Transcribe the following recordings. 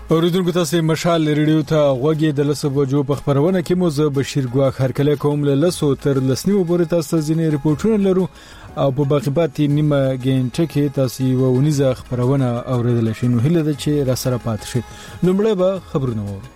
اوریدونکو تاسو مشال ریډیو ته غوږی د لسو بجو په خبرونه کې مو زه بشیر ګواخ هرکله کوم له لسو تر لسنیو پورې تاسو ځینې ریپورتونه لرو او په باقی پاتې نیمه غنټه کې تاسو ونیزه خبرونه اوریدل شئ نو هله د چې را سره پات شي لومړی به خبرونه وو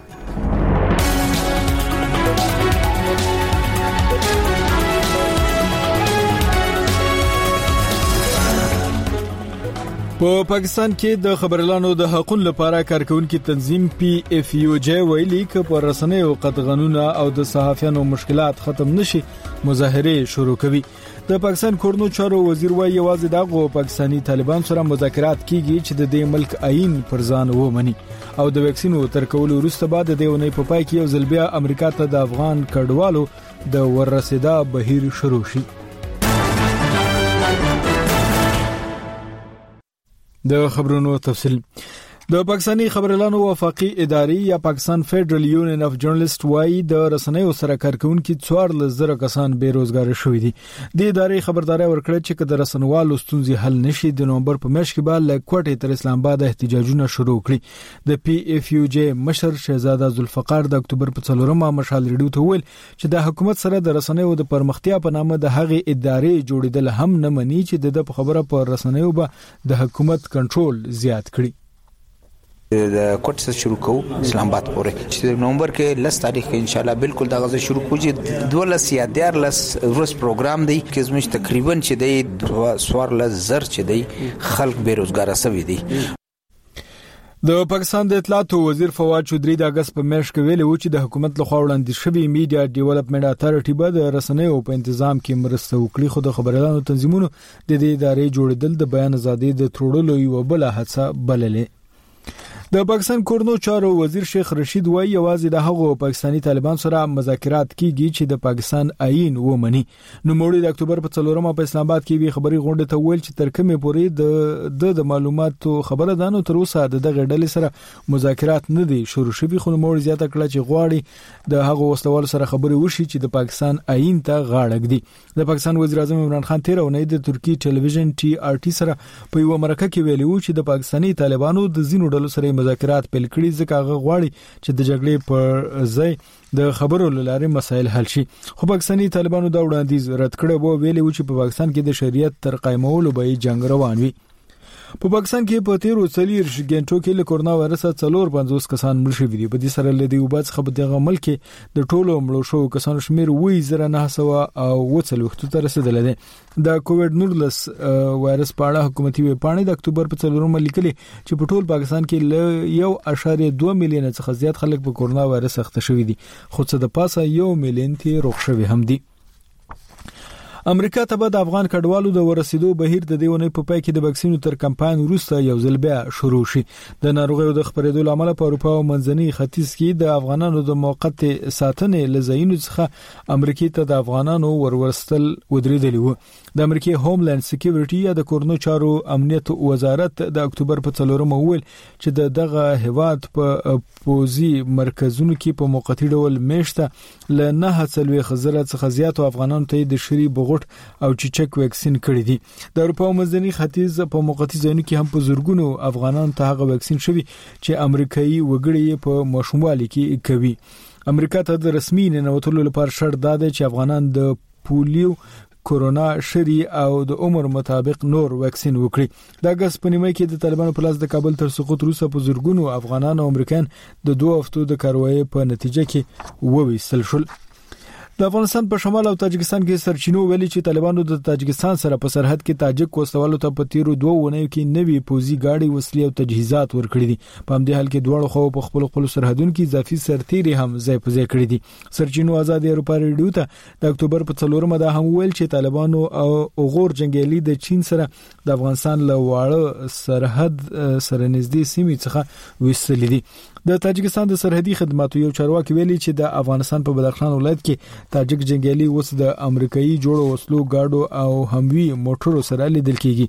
په پاکستان کې د خبرلانو د حقوقو لپاره کارکونکو تنظیم PFUJ ویلي ک په رسنۍ او قطغنونه او د صحافیانو مشکلات ختم نشي مظاهره شروع کوي د پاکستان کورنو چارو وزیر وايي یوازې دغه پاکستانی طالبان سره مذاکرات کیږي چې د دې ملک آئین پر ځان ومني او د ویکسینو تر کولو وروسته بعد د ونې په پای کې یو ځل بیا امریکا ته د افغان کډوالو د ورسېدا بهیر شروع شي د خبرونو تفصیل د پاکستاني خبرلانو وفاقي ادارې یا پاکستان فدرل یونین اف جرنالست وايي د رسنیو سره کارکونکو 14,000 کسان بیروزګار شوي دي د ادارې خبرداري ورکړه چې د رسنوالو ستونزې حل نشي د نومبر په میاشت کې به له کوټې تر اسلام آباد احتجاجونه شروع کړي د PFUJ مشر شهزاده ذوالفقار د اکتوبر په 4مه مشال ریډیو ته ویل چې د حکومت سره د رسنیو د پرمختیا په نامه د هغې ادارې جوړیدل هم نه مني چې د خبره پر رسنیو به د حکومت کنټرول زیات کړي د کوټ څخه شروع کوو اسلام آباد پورې چې نومبر کې 10 تاریخ کې ان شاء الله بالکل دا غزه شروع کوجي 12 یا 13 ورځ پروګرام دی چې زموږ تقریبا چې دی 14,000 چې دی خلک بیروزګار شوي دي د پاکستان د اطلاعات وزیر فواد چودري د اگست په میاشت کې ویلي و چې د حکومت لخوا وړاندې شوی میډیا ډیولپمنٹ اتارټي به د رسنیو په تنظیم کې مرسته وکړي خو د خبرلانو تنظیمونو د دې ادارې جوړیدل د بیان ازادي د تروړلو یو بل هڅه بللې د پاکستان کورنو چارو وزیر شیخ رشید وايي یوازې د هغو پاکستانی طالبان سره مذاکرات کیږي چې د پاکستان آئین ومني نو موړي د اکتوبر په 4مه په اسلام آباد کې به خبري غونډه ته ویل چې تر کومه پورې د معلوماتو خبره دانو تر اوسه د ډلې سره مذاکرات نه دي شروع شوي خو موړي زیاته کړه چې غواړي د هغو وسلوال سره خبري وشي چې د پاکستان آئین ته غاړه ږدي د پاکستان وزیر اعظم عمران خان تیر اونۍ د ترکی ټلویزیون TRT سره په یو مرکه کې ویلي و چې د پاکستانی طالبانو د زینو ډلو سره مذاکرات پیل کړي ځکه هغه غواړي چې د جګړې پر ځای د خبرو لاره مسایل حل شي خو پاکستانی طالبانو دا وړاندیز رد کړی وو ویلي و چې په پاکستان کې د شریعت تر قائمولو به جنگ روان وي په پاکستان کې په 13 غنټو کې له کورونا وایرس 450 کسان مړ شوي دي په دې سره لدی وبات خبر دغه ملک د ټولو مړو شو کسانو شمیر 900 او وڅل وخت ته رسیدل دي د کووډ 19 وایرس په اړه حکومتي ویبپاڼه د اکتوبر په 4مه لیکلي چې په ټول پاکستان کې له 1.2 میلیون څخه زیات خلک په کورونا وایرس اخته شوي دي خو څه د پاسه 1 میلیون ته روغ شوي هم دي امریکا ته د افغان کډوالو د ورسېدو بهیر د دیونه په پای کې د وکسینو تر کمپاین وروسته یو ځل بیا شروع شي د ناروغیو د خبرېدو لامل په اروپا او منځني ختیځ کې د افغانانو د موقت ساتنې لزاینو څخه امریکا ته د افغانانو ورورستل ودرېدلی وو د امریکای هوملند سکیورټي یا د کورنو چارو امنیت وزارت د اکتوبر په 4مه ویل چې دغه هواد په پوزي مرکزونو کې په موقتی ډول میشته ل 9,000 څخه زیات افغانانو ته د شری بغوټ او چچک ویکسین کړی دي د اروپا منځني ختیځ په موقتی ځایونو کې هم په زورګونو افغانان ته هغه ویکسین شوی چې امریکایي وګړي په مشمولي کې کوي امریکا ته د رسمي ننوتلو لپاره شرط داده چې افغانان د پولیو کورونا شری او د عمر مطابق نور ویکسین وکړي د اگست په نیمه کې د طالبانو په لاس د کابل تر سقوط وروسته په زورګونو افغانان او امریکایان د 2 هفتو د کاروایی په نتیجه کې وویستل شول د افغانستان په شمال او تاجکستان کې سرچینو ویلي چې طالبانو د تاجکستان سره په سرحد کې تاجک وسوالو ته په تیرو 2 ونیو کې نوي پوزي گاډي وسلې او تجهیزات ورکړي دي په همدې حال کې دوه خو په خپل سرحدونو کې اضافي سرتيري هم ځای په ځای کړی دي سرچینو آزاد اروپا ریډیو ته د اکتوبر په 4مه دا هم ویل چې طالبانو او غور جنگیالي د چین سره د افغانستان له واړه سرحد سره نږدې سیمې څخه وسلې دي د تاجکستان د سرحدي خدماتو یو چارواکي ویلي چې د افغانستان په بدخشان ولایت کې تاجک جنگیالي اوس د امریکایي جوړو وسلو گاډو او هموي موټرو سره لیدل کیږي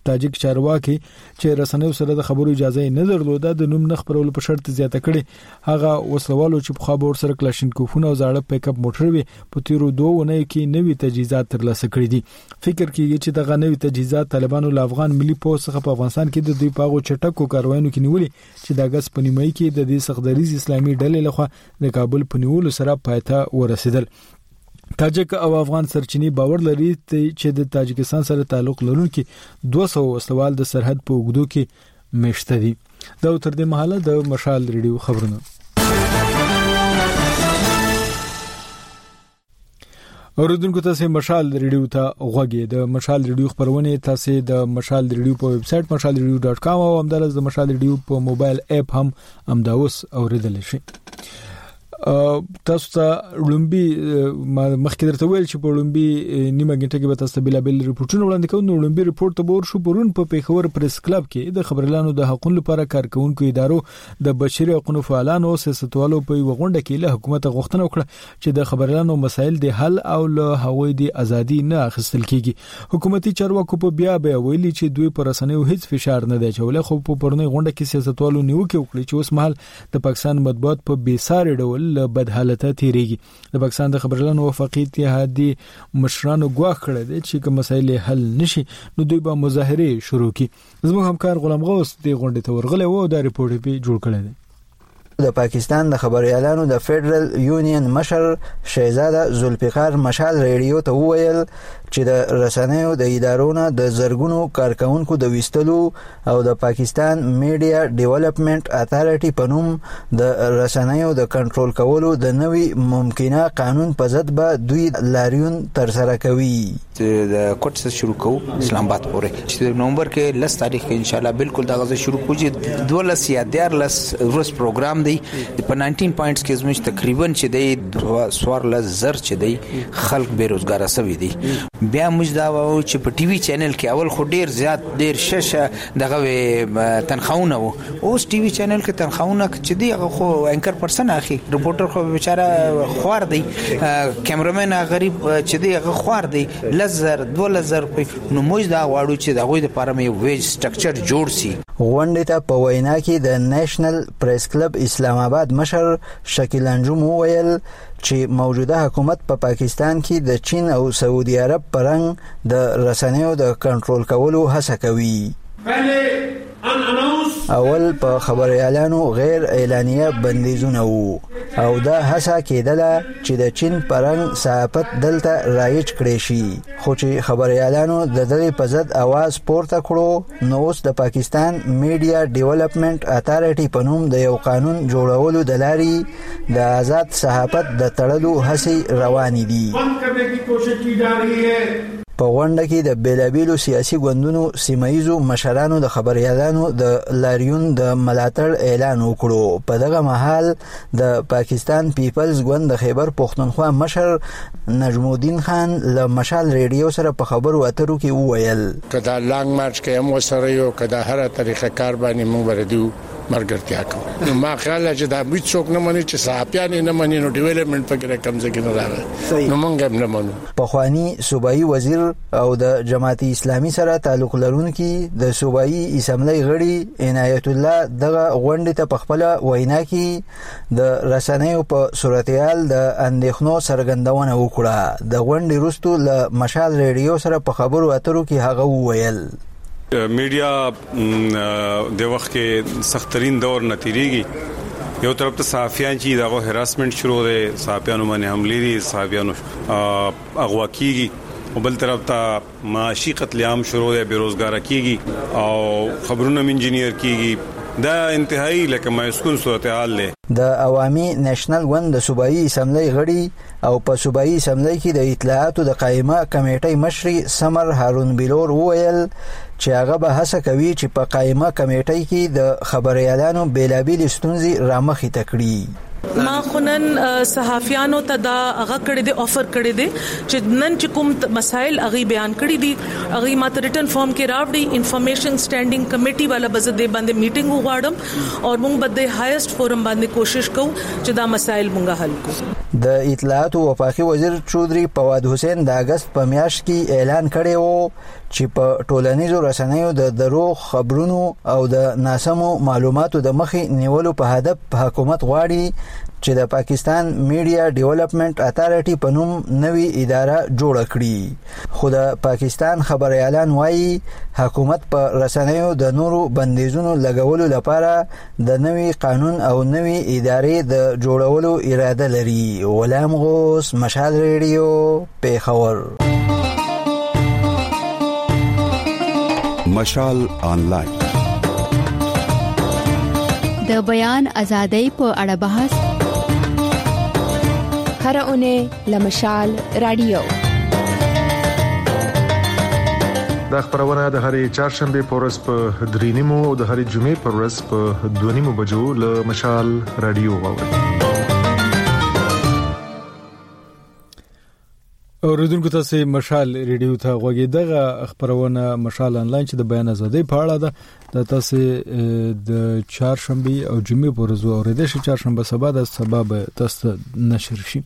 تاجک چارواکي چې رسنیو سره د خبرو اجازه نه درلوده د نوم نخ پرول په شرط زیاته کړي هغه وسلوالو چې په خبر سره کلاشینکوفونه او زاړه پیک اپ موټر وي په تیرو 2 ونې کې نوي تجهیزات ترلاسه کړي دي فکر کیږي چې دغه نوي تجهیزات طالبانو له افغان ملي پولیس څخه په افغانستان کې د دوی پاغو چټکو کاروایانو کې نیولې چې د اگست په نیمه کې د دې سخدریز اسلامي ډلې لخوا د کابل په نیولو سره پایته ورسېدل تاجک او افغان سرچینی باور لري چې د تاجکستان سره تعلق لرونکي 200 وسوال د سرحد په اوږدو کې مشته دي دا تر دې مهاله د مشال ریډیو خبرونه اوریدونکو تاسو مشال ریډیو ته غوږی د مشال ریډیو خبرونه تاسو د مشال ریډیو په ویب سټ mashalradio.com او همدارس د مشال ریډیو په موبایل اپ هم امداوس اوریدل شي تاسو ته لومبي مخکې درته ویل چې په لومبي نیمه غنټه کې به تاسو ته بلابل ریپورتونه وړاندې کوو نو لومبي ریپورت ته ور شو پرون په پیښور پریس کلب کې د خبرلانو د حقوقو لپاره کارکونکو ادارو د بشري حقوقو فعالانو او سیاستوالو په وغونډه کې له حکومت غوښتنه وکړه چې د خبرلانو مسایل د حل او له هغوی د ازادي نه اخیستل کیږي حکومتي چارواکو په بیا ویلي چې دوی پر رسنیو هیڅ فشار نه دی چولې خو په پرونی غونډه کې سیاستوالو نیوکه وکړي چې اوس مهال د پاکستان مطبوعات په بیساري ډول بد حالته تیریږي د پاکستان د خبرلانو وفاقي اتحادیې مشرانو ګواښ کړی دی چې کوم مسایل حل نشي نو دوی به مظاهره شروع کړي زموږ همکار غلام غوث د غونډې ته ورغلی و دا ریپورت به جوړ کړی دی د پاکستان د خبريالانو د فدرل یونین مشر شهزاده ذوالفقار مشال ریډیو ته وویل چې د رسنیو د ادارونو د زرګونو کارکونکو د وستلو او د پاکستان میډیا ډیولپمنٹ اتھارټي په نوم د رسنیو د کنټرول کولو د نوي ممکنه قانون په ضد به دوی لاریون تر سره کوي د کوټ شروع کوو اسلام آباد پورې چې نومبر کې 10 تاریخ کې ان شاء الله بالکل دا غزه شروع کوجي 12 یا 13 ورځ پروګرام دی په 19 پوینټس کې زموږ تقریبا چې دی سوار لزر چې دی خلک بیروزګار سوي دي بیا موږ دا وایو چې په ټي وي چینل کې اول خو ډیر زیات ډیر ششه دغه تنخواونه وو اوس ټي وي چینل کې تنخواونه چې دی هغه خو انکر پرسن اخی رپورټر خو بیچاره خوار دی کیمرامین غریب چې دی هغه خوار دی لزر 2000 نو موږ دا واړو چې دغه د لپاره مې ویج سټرکچر جوړ سي غونډې ته په وینا کې د نېشنل پریس کلب اسلام آباد مشر شکیل انجم وویل چې موجوده حکومت په پاکستان کې د چین او سعودي عرب پرنګ د رسنیو د کنټرول کولو هڅه کوي اول په خبريالانو غیر اعلانیه بندیزونه وو او دا هڅه کېدله چې د چین پرنګ صحافت دلته رایج کړي شي خو چې خبريالانو د دې په ضد आवाज پورته کړو نو اوس د پاکستان میډیا ډیولپمنٹ اتھارټي په نوم د یو قانون جوړولو د لارې د آزاد صحافت د تړلو هڅې روانې دي بند کرنے کی کوشش کی جا رہی ہے په غونډه کې د بیلابیلو سیاسي ګوندونو سیمایزو مشرانو د خبريالانو د لاریون د ملاتړ اعلان وکړو په دغه مهال د پاکستان پیپلز ګوند د خیبر پښتونخوا مشر نجم الدین خان له مشال ریډیو سره په خبرو اترو کې وویل کدا لانګ مارچ کې هم وسره یو کدا هر طریقه کار باندې موږ وردیو مرګرتیا کوم نو ما خیال چې دا هیڅ څوک نه مني چې صحافیان نه مني نو ډیولپمنٹ پکې کم ځکه نه راغلی نو موږ هم نه منو په خواني صوبایي وزیر او د جماعت اسلامي سره تعلق لرونکي د صوبایي اسمبلی غړي عنایت الله دغه غونډې ته په خپل وینا کې د رسنیو په صورتحال د اندېښنو څرګندونه وکړه د غونډې وروسته له مشال ریډیو سره په خبرو اترو کې هغه وویل میډیا د وخت کې سخترین دور نتیریږي یو طرف ته صحافیان چې دغه هراسمنت شروع دي صحافیانو باندې حملې دي صحافیانو اغوا کیږي او بل طرف ته معاشي قتل عام شروع دي بیروزګار کیږي او خبرونه انجینیر کیږي دا انتهایی لکه مایسکون صورتحال له د عوامي نېشنل ګوند د صوبایي اسمبلی غړي او په صوبایي اسمبلی کې د اطلاعاتو د قائمه کمیټې مشري سمر هارون بلور وویل چې هغه به هڅه کوي چې په قائمه کمیټې کې د خبريالانو بیلابیل ستونزې رامخې تکړي ما خنن صحافیانو ته دا هغه کړی دی افر کړی دی چې نن چې کوم مسائل هغه بیان کړی دي هغه ماته ریټن فارم کې راوړي انفارمیشن سټانډینګ کمیټي والا بزد باندې میټینګ وغواړم او موږ به د هایست فورم باندې کوشش کوو چې دا مسائل موږ حل کړو. د اطلاعات او وفاقي وزیر چودري فواد حسین د اگست په میاشت کې اعلان کړی و چې په ټولنیزو رسنیو د دروغ خبرونو او د ناسمو معلوماتو د مخې نیولو په هدف حکومت غواړي چې د پاکستان میډیا ډیولپمنٹ اتارټي په نوم نوې اداره جوړه کړي. خو د پاکستان خبريالان وایي حکومت په رسنیو د نورو بندیزونو لګولو لپاره د نوې قانون او نوې ادارې د جوړولو اراده لري. غلام غوث، مشال ریډیو، پیښور. مشال آنلاین د بیان ازادۍ په اړه بحث هر اونۍ لمشال رادیو. دا خبرونه د هرې چهارشنبه په ورځ په 3:30 او د هرې جمعې په ورځ په 2:30 بجو له مشال رادیو واورئ. اوریدونکو تاسو مشال ریډیو ته غوږی دغه خبرونه مشال آنلاین چې د بیان ازادۍ په اړه ده د تاسو د چهارشنبه او جمعې په ورځ اوریدل شي. چهارشنبه سبا د سبب تاسو نشر شي.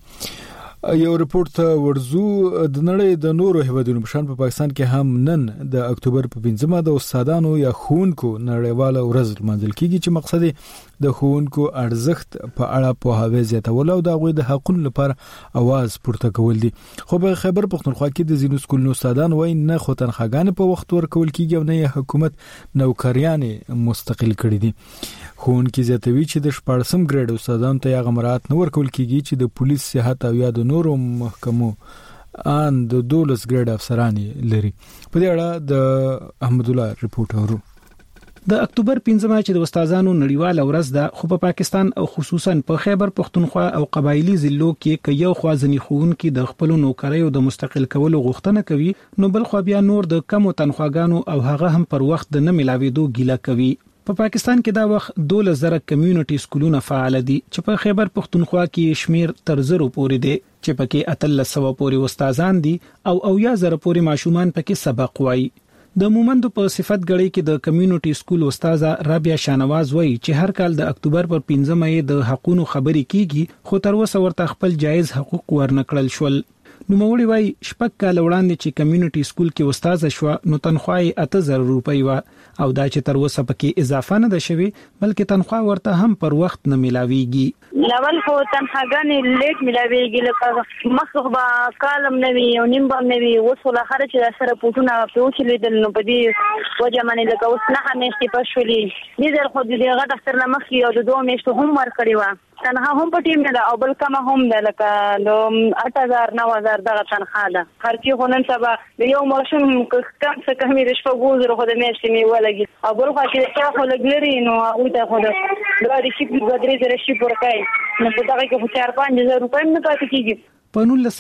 یو رپورت ته ورزو د نړۍ د نورو هیوادونو په شان په پاکستان کې هم نن د اکتوبر په 15مه د استادانو یا ښوونکو نړیواله ورځ لمانځل کیږي چې مقصد د ښوونکو ارزښت په اړه په هاوی زیاتول او د غوي د حقوقو لپاره आवाज پورته کول دي. خو په خیبر پختونخوا کې د زینو سکولونو استادان وایي نه خو تنخواګان په وخت ورکول کیږي او نه حکومت نوکریان مستقل کړي دي. ښوونکي زیاتوي چې د 14م ګریډ استادانو ته هغه مراعات نه ورکول کیږي چې د پولیس صحت او یا د نورو محکمو ان د 12 ګریډ افسران لري. په دې اړه د احمد الله رپورټ اورو. د اکتوبر 15 چې د استادانو نړیواله ورځ ده خو په پاکستان او خصوصا په خیبر پختونخوا او قبایلی ضلعو کې یو خوازنی ښوونکي د خپل نوکریو د مستقل کولو غوښتنه کوي نو بل خو بیا نور د کمو تنخواګانو او هغه هم پر وخت د نه ملاويدو ګیله کوي. په پاکستان کې دا وخت 12,000 کمیونټي سکولونه فعال دي چې په خیبر پختونخوا کې شمیر تر 0 پورې دي چې پکې 1300 پورې استادان دي او 1000 پورې ماشومان پکې سبق وایي. د مومندو په صفت غړي کې د کمیونټي سکول استاد رابعه شانواز وایي چې هر کال د اکتوبر پر 15مه د حقوقو خبري کیږي خو تر اوسه ورته خپل جایز حقوق ورنکړل شول. نو موري وای شپږ کال وړاندې چې کمیونټي سکول کې استاد شو نو تنخواه 8000 روپۍ و او دا چې تر اوسه پکې اضافه نه ده شوی بلکې تنخواه ورته هم پر وخت نه ملاويږي. لول خو تنخواګانې لیټ ملاويږي لکه مخه کالم نوي او نیم بم نوي وصله خرج سره پوتونه په وچلیدل نو په دې وجه باندې لکه اوس نه همیشته پښولي دي در خو دې غټ اختر نه مخ یو د 2 میاشتو هم ور کړی و تنها هم په ټیم نه او بل کما هم ده لکه د 8000 9000 دغه تنخواه ده خرچي خونن سبا د یو ماشوم کم څه کمی د شپږ وزره خو د میاشتې می ولګي او بل خو کې چې خو لګلري نو او ته خو د غاډي شي په درې زره شي ورکای نو په دغه کې 4-5000 روپۍ نه پاتې کیږي. په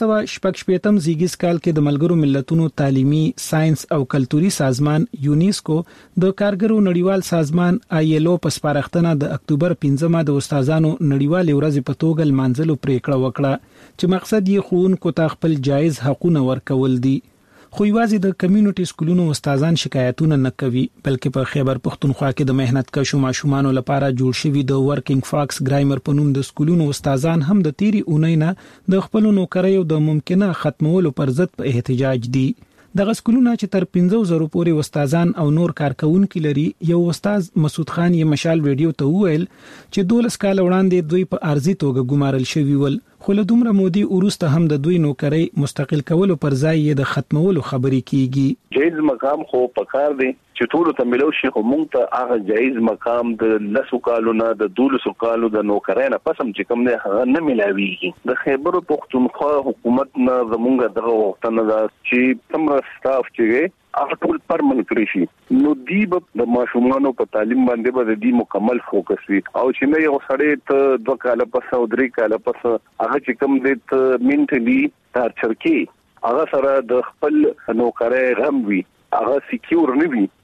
1988 زیږیز کال کې د ملګرو ملتونو تعلیمي ساينس او کلتوري سازمان یونیسکو د کارګرو نړیوال سازمان ILO په سپارښتنه د اکتوبر 15مه د استادانو نړیوال ورځ په توګه لمانځلو پریکړه وکړه چې مقصد یې ښوونکو ته خپل جایز حقوقونه ورکول دي. خو یوازې د کمیونټي سکولونو استادان شکایتونه نه کوي بلکې په خیبر پختونخوا کې د مهنت کشو ماشومان لپاره جوړ شوی د ورکینګ فاکس ګرایمر په نوم د سکولونو استادان هم د تیری اونۍ نه د خپل نوکریو د ممکنه ختمولو پر ضد په احتجاج دي. دغه سکولونه چې تر 15,000 پورې استادان او نور کارکونکو لري یو استاد مسعود خان یې مشال ویډیو ته وویل چې 12 کال وړاندې دوی په ارزي توګه ګمارل شوی ول خو له دومره مودي ورسته هم د دوی نوکری مستقل کولو پر ځای یې د ختمولو خبرې کیږي. جایز مقام خو پکار دی چې ټول ته ملو شي خو مونږ ته هغه جایز مقام د 10 کالو نه د 12 کالو د نوکرۍ نه پسم چې کوم نه هغه نه ملاويږي. د خیبر پختونخوا حکومت نه زمونږ دغه وختونه دا چې تمره سټاف چې هغه ټول پرمنټ کړی شي نو دی د ماشومانو په تعلیم باندې به د مکمل فوکس وي او چې نه یو سړی ته 2 کال پس او 3 کال پس هغه چې کوم د منټلی تارچر کې هغه سره د خپل نوکرۍ غم وي هغه سکیور نه وي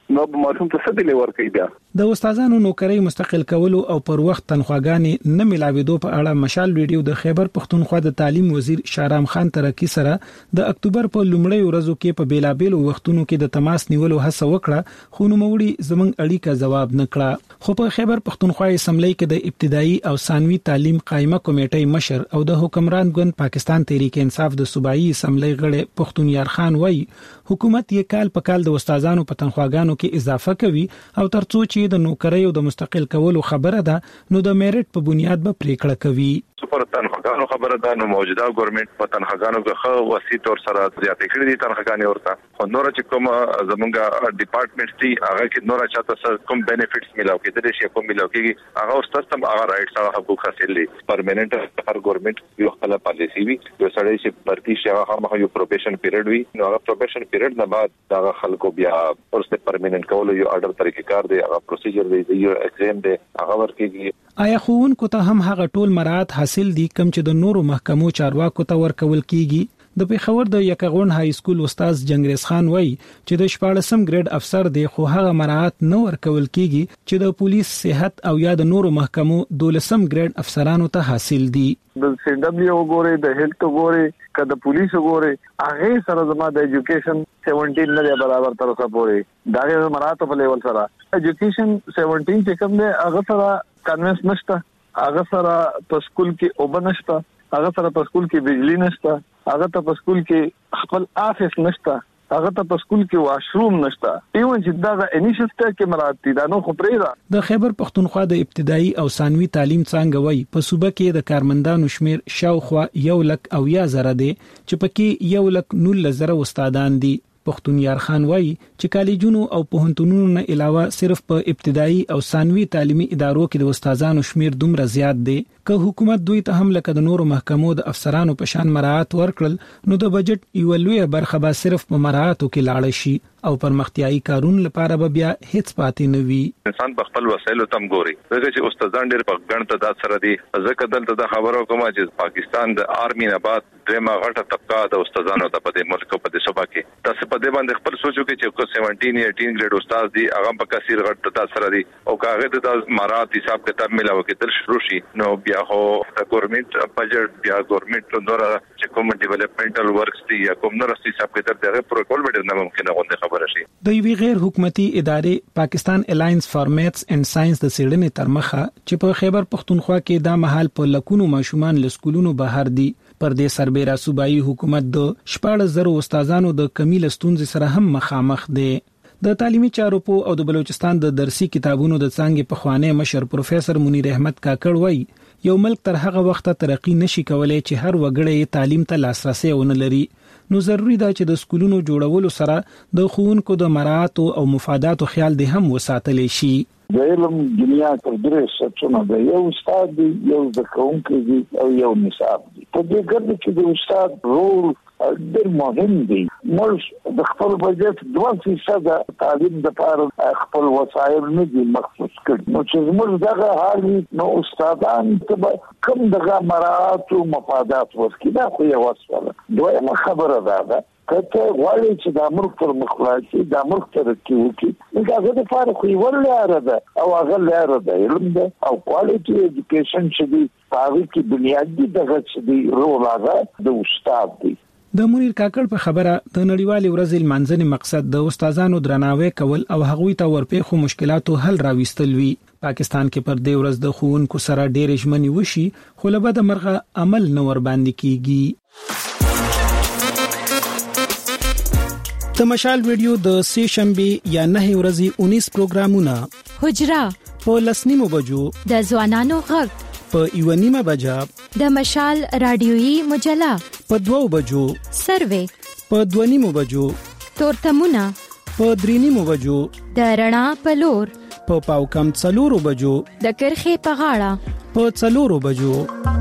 نو به ماشوم ته څه دی ورکړي بیا د استادانو نوکری مستقل کولو او پر وخت تنخواګانې نه ملاوېدو په اړه مشال ویډیو د خیبر پښتونخوا د تعلیم وزیر شارام خان ترکی سره د اکتوبر په لومړۍ ورځو کې په بیلابېلو وختونو کې د تماس نیولو هڅه وکړه خو نوموړي زمنګ اړیکه جواب نکړه خو په خیبر پښتونخوا اسمبلی کې د ابتدایي او ثانوي تعلیم قائمه کمیټې مشر او د حکمران ګوند پاکستان تحریک انصاف د صوبایي اسمبلی غړي پښتون یار خان وایي حکومت یې کال په کال د استادانو په تنخواګانو کې اضافه کوي او ترڅو چې د نوکری او د مستقل کولو خبره ده نو د میرټ په بنیاد به پریکړه کوي سپر تنخواګانو خبره ده نو موجوده ګورنمنت په تنخواګانو کې خو وسیع تور سره زیاتې کړې دي تنخواګانې ورته خو نور چې کوم زمونږ ډپارټمنټ دي هغه کې نور چاته کوم بینیفټس ملاو کېدل شي کوم ملاو کېږي هغه ورستم هغه رائټس او حقوق حاصل دي پرمننت هر ګورنمنت یو خپل پالیسی وي یو سړی چې برتی شي هغه یو پروبیشن پیریډ وي نو هغه پروبیشن پیریډ نه بعد دا خلکو بیا ورسته پرمننت کول یو آرډر طریقې کار دی هغه پروسیجر دی یو ایگزام دی هغه ورکېږي آیا خوونکو ته هم هغه ټول مراحت حاصل دي کوم چې د نورو محکمو چارواکو ته ورکول کیږي د پیښور د یکغون های سکول استاد جنگریز خان وایي چې د 14م ګریډ افسر دی خو هغه مراحت نه ورکول کیږي چې د پولیس صحت او یا د نورو محکمو 12م ګریډ افسرانو ته حاصل دي د سی ډبلیو وګوري د هیلث وګوري کله پولیس وګوري هغه سره زما د ایجوکیشن 17 نه برابر تر اوسه پورې دا مراتب په لیول سره ایجوکیشن 17 چې کوم دی هغه سره کنوینس نشته هغه سره په سکول کې وبنشته هغه سره په سکول کې بجلی نشته هغه ته په سکول کې خپل افیس نشته هغه ته په سکول کې واشروم نشته ایون چې دا انیشیټیو کې مراتب دا نو خو پرې ده د خیبر پښتونخوا د ابتدایي او ثانوي تعلیم څنګه وای په صوبه کې د کارمندانو شمیر شاوخوا 1,000 دی چې پکې 1,19,000 استادان دي پښتون یار خان وایي چې کالجونو او پوهنتونونو نه علاوه صرف په ابتدایي او ثانوي تعلیمي ادارو کې د استادانو شمیر دومره زیات دی که حکومت دوی ته هم لکه د نورو محکمو د افسرانو په شان مراعات ورکړل نو د بجټ یو لوی برخه به صرف په مراعاتو کې لاړ شي او پرمختیايي کارون لپاره به بیا هیڅ پاتې نه وي انسان په خپل وسایلو تم ګوري دغه چې استادان ډېر په ګڼ تعداد سره دي ځکه دلته د خبرو کومه چې پاکستان د آرمي نه بعد دمه غټه طبقه د استادانو د په دې ملک په دې صوبه کې تاسو په دې باندې خپل سوچو کې چې 17 یا 18 ګریډ استاد دي هغه په کثیر غټ تعداد سره دي او کاغه د مراد حساب کتاب ملاو کېدل شروع شي نو بیا هو د ګورنمنت بجټ بیا ګورنمنت نور چې کوم ډیولپمنټل ورکس دي یا کوم نور حساب کتاب دغه پروتوکول به نه ممکنه غونډه خبره شي د یوې غیر حکومتي ادارې پاکستان الاینس فار میتھس اینڈ ساينس د سیړنې ترمخه چې په خیبر پښتونخوا کې دا مهال په لکونو ماشومان له سکولونو بهر دي پر دې سربېره صوبایي حکومت د 14,000 استادانو د کمی لستونځ سره هم مخامخ دي د تعلیمي چارو او د بلوچستان د درسي کتابونو د څنګه په خوانې مشر پروفیسور منیر احمد کاکړ وایي یو ملک تر هغه وخت ترقی نشي کولای چې هر وګړی تعلیم ته لاسرسي ونه لري نو ضروری ده چې د سکولونو جوړولو سره د ښوونکو د مراعات او مفاداتو خیال دې هم وساتل شي د علم دنیا کې درې څه نه یو استاد دی یو د کوونکی دی او یو نصاب دی په دې ګرځي چې د استاد رول ډېر مهم دی موږ د خپل بجټ 2% تعلیم لپاره خپل وسایل نه دي مخصوص کړي نو چې موږ دغه حال نو استادان ته کوم دغه مراعات او مفادات ورکړي دا خو یو وسوله دویمه خبره ده کته غواړي چې د امر پر مخلاصي د امر ترقی وکړي دا د فارغ یو لاره ده او هغه لاره ده علم ده او کوالټي ایجوکیشن چې دی هغه کې بنیادی دغه چې دی رول هغه د استاد دی د منیر کاکړ په خبره د نړیوالې ورځې لمانځنې مقصد د استادانو درناوی کول او هغوی ته ورپېښو مشکلاتو حل راوستل وی پاکستان کې پر دې ورځ د ښوونکو سره ډېر ژمنې وشي خو له بده مرغه عمل نه ور باندې کیږي د مشال ویډیو د سه شنبه یا 9 ورځې 19 پروګرامونه حجرا په لسنیمو بجو د ځوانانو غږ په یونیمه بجا د مشال رادیويي مجله په 2 بجو سروې په 2 بجو تورتمونه په 3 بجو د رڼا په لور په پاو کم 4 بجو د کرخه په غاړه په 4 بجو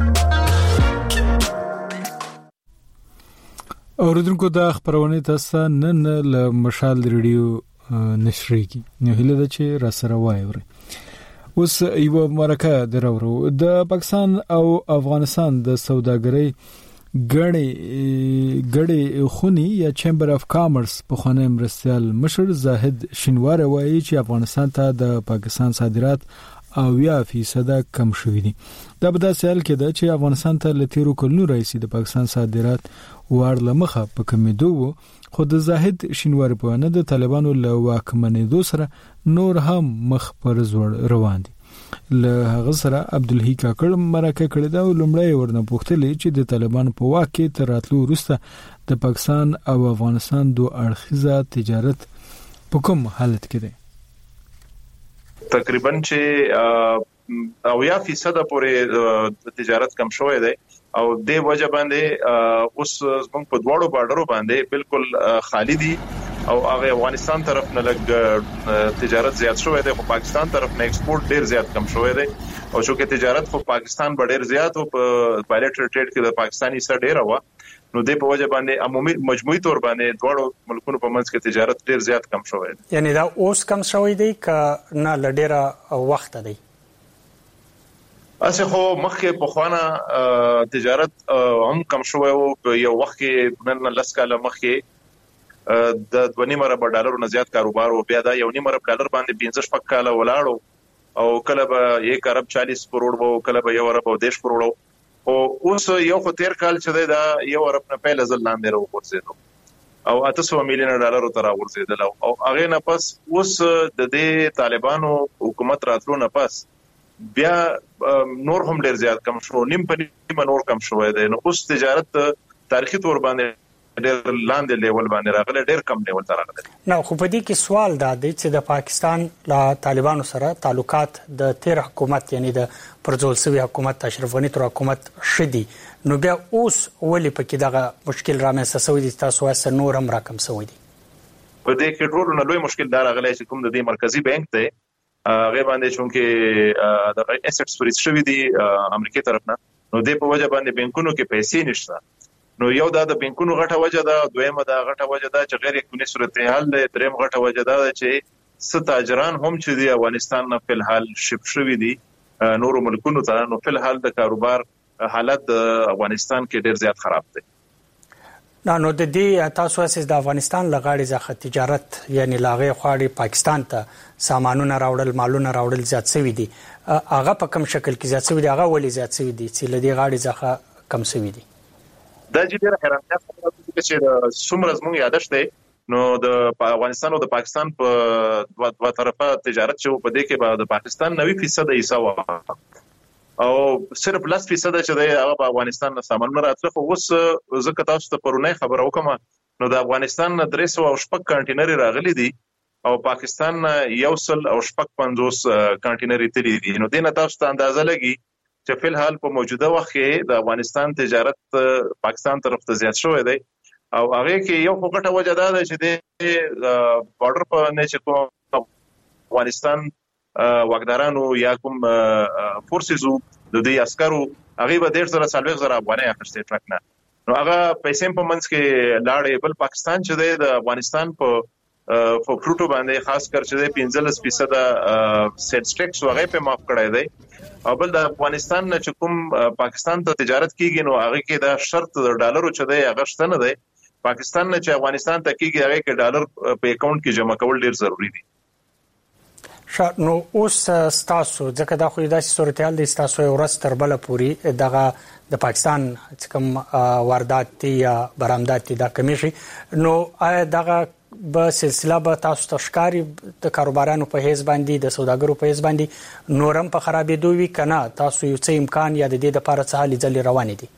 اوریدونکو د خبرونه تاسو نن له مشال ریډیو نشریږي نو هله د چې را سره وایوري اوس یو مرکه درورو د پاکستان او افغانستان د سوداګرۍ ګړې خونی یا چیمبر اف کامرس په خانه مرستيال مشر زاهد شینوار وایي چې افغانستان ته د پاکستان صادرات 80% کم شوي دي. دا په داسې حال کې ده چې افغانستان ته لتیرو کلونو راځي د پاکستان صادرات ورله مخه په کمیدو وو، خو د زاهد شینوار په اند د طالبانو له واکمنېدو سره نور هم مخ پر زوړ روان دي. له هغه سره عبدالحی کاکړ مرکه کړې ده او لومړی ورنه پوښتلې چې د طالبانو په واک کې تر راتلو وروسته د پاکستان او افغانستان دوه اړخیزه تجارت په کوم حالت کې دی. تقریبا چې 80% پورې تجارت کم شوی دی او د وجه باندې اوس موږ په دواړو بارډرو باندې بالکل خالی دي او هغه افغانستان طرف نه لګ تجارت زیات شوی دی، خو پاکستان طرف نه ایکسپورت ډیر زیات کم شوی دی او شو کې تجارت خو پاکستان ډیر زیات او په بایلټرل ټریډ کې د پاکستاني سره ډیر و، نو د په وجه باندې عمومي مجموعي تور باندې دواړو ملکونو په منځ کې تجارت ډیر زیات کم شوی دی. یعنی دا اوس کم شوی دی ک نه لډیره وخت دی؟ اسه خو مخکې په خوانه تجارت هم کم شوی او یو وخت کې نن لسکاله مخکې د 2.5 ارب ډالر نه زیات کاروبار او بیا دا 1.5 ارب ډالر باندې 15 کاله ولاړو او کله به 1 ارب 40 کروڑ وو، کله به 1 ارب 10 کروڑ او اوس یو خو تیر کال چې دا 1 ارب نه پهل ځل لاندې راوځي او 800 میلیون ډالر تر راوځي او هغه نه پس اوس د دې طالبانو حکومت راتلو نه پس بیا نور هم ډیر زیات کم شو، نیم په نیم نور کم شوی دی. نو اوس تجارت تاریخي تور باندې ډیر لاندې لیول باندې راغلی، ډیر کم لیول ته راغلی. نو خو په دې کې سوال دا دی چې د پاکستان له طالبانو سره تعلقات د تیر حکومت یعنی د پرځول شوی حکومت اشرف غنی تر حکومت شدي، نو بیا اوس ولې پکې دغه مشکل رامنځته شوی دی؟ تاسو واسه نور هم راکم شوی دی؟ په دې کې ټول نه لوی مشکل دا راغلی چې کوم د دې مرکزی بانک ته هغه باندې چونکه د اسټس فریز شوی دی امریکای طرف نه، نو د په وجه باندې بانکونو کې پیسې نشته. نو یو دا د بانکونو غټه وجه ده، دویمه دا غټه وجه ده چې غیر قانوني صورتحال ده، دریم غټه وجه ده چې ستاجران هم چې دی افغانستان نه په الحال شپ شوی دي نور ملکونو ته، نو په الحال د کاروبار حالت د افغانستان کې ډیر زیات خراب دی. نو د دې تاسو اساس د افغانستان لغاړي ځخه تجارت یعنی لاغه خواړي پاکستان ته سامانونه راوړل مالونه راوړل زیات شوی دي، هغه په کوم شکل کې زیات شوی دي؟ هغه ولې زیات شوی دي چې لدی غاړي ځخه کم شوی دي؟ دا چې ډیره حیرانتیا خبره ده چې څومره زموږ یادښت دی نو د افغانستان او د پاکستان په دوه طرفه تجارت چې په دې کې به د پاکستان 90% حصہ و او صرف 10% چې دی هغه په افغانستان نه سامانونه راتله. خو اوس زکه تاسو ته پرونه خبر وکم نو د افغانستان 300 کانټینر راغلي دي او پاکستان 150 کانټینر تللی دي. نو دینه تاسو ته اندازه لګي چې په الحال په موجوده وخت کې د افغانستان تجارت پاکستان طرف ته زیات شوی دی او هغه کې یو غټه وجه ده چې د بارډر په نه چې کوم افغانستان واکدارانو یا کوم فورسزو د دې عسکرو هغه به 1.5 افغانۍ اخیستې ټرک نه، نو هغه پیسې په منځ کې لاړې. بل پاکستان چې د افغانستان په فروټو باندې خاص کر چې 15% سیلز ټیکس هغه په معاف کړی دی او بل د افغانستان نه چې کوم پاکستان ته تجارت کیږي نو هغه کې دا شرط د ډالرو چې دی هغه شته نه دی. پاکستان نه چې افغانستان ته کیږي هغه کې ډالر په اکاونټ کې جمع کول ډیر ضروری دي. نو اوس تاسو ځکه دا خو داسې صورتحال دی تاسو یو ورځ تر بل پورې دغه د پاکستان چې کوم واردات یا برآمدات دا کمی شي، نو آیا دغه به سلسله به تاسو ته ښکاری د کاروبارانو په هیڅ باندې د سوداګرو په هیڅ باندې نورم په خرابېدو وي کنه تاسو یو څه امکان یا د دې لپاره څه حل ځلې روان دي؟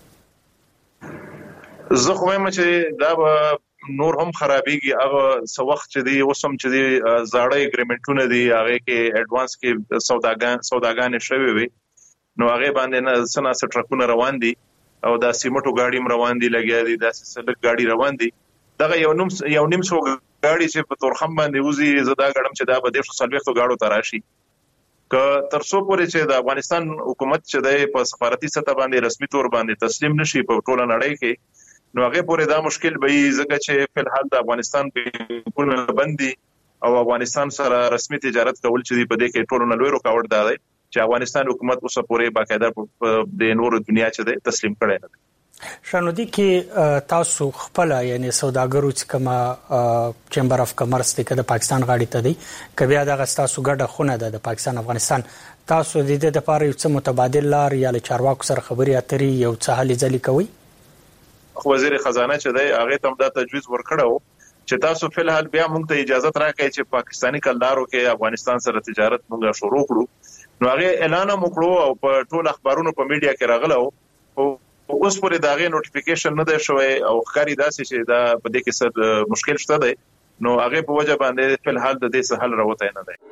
زه خو وایم چې دا به نور هم خرابېږي. هغه څه وخت چې دی اوسم چې دی زاړه اګریمنټونه دي هغه کې اډوانس کې سوداګانې شوي وي نو هغه باندې نه سناسه ټرکونه روان دي او دا سیمټو gadim روان دي لګیا دي دا سلک gaډي روان دي. دغه یو نیم سو gaډي چې په تورخم باندې وزي زدا غړم چې دا به 140 غاړو تراشي که ترڅو پورې چې د افغانستان حکومت چې د په سفارتي سطح باندې رسمي تور باندې تسلیم نشي په ټوله نړۍ کې نو هغه پورې دا مشکل به ځکه چې په الحال د افغانستان په بندي او افغانستان سره رسمي تجارت کول چې په دې کې ټولونه لوی رکاوټ دی چې افغانستان حکومت اوس پورې باقاعده د نور دنیا چې تسلیم کړي نه. شنودي کې تاسو خپل یعنی سوداګرو چې کومه چیمبر اف کامرس ته د پاکستان غاړي ته دی کبي دا تاسو ګډه خونه ده د پاکستان افغانستان تاسو د دې لپاره یو څه متبادل لار یا له چارواکو سره خبري اترې یو څه حل ځلې کوي وزیر خزانه چې دی هغه تم دا تجویز ورکړو چې تاسو په الحال بیا موږ ته اجازه راکړئ چې پاکستانی کلدارو کې افغانستان سره تجارت موږ شروع کړو نو هغه اعلان وکړو او په ټول اخبارونو په میډیا کې راغلو او اوس پورې داغه نوټیفیکیشن نه دی شوی او ښکاری داسې چې دا په دې کې څه مشکل شته دی نو هغه په وجه باندې په الحال د دې څه حل راوته نه دی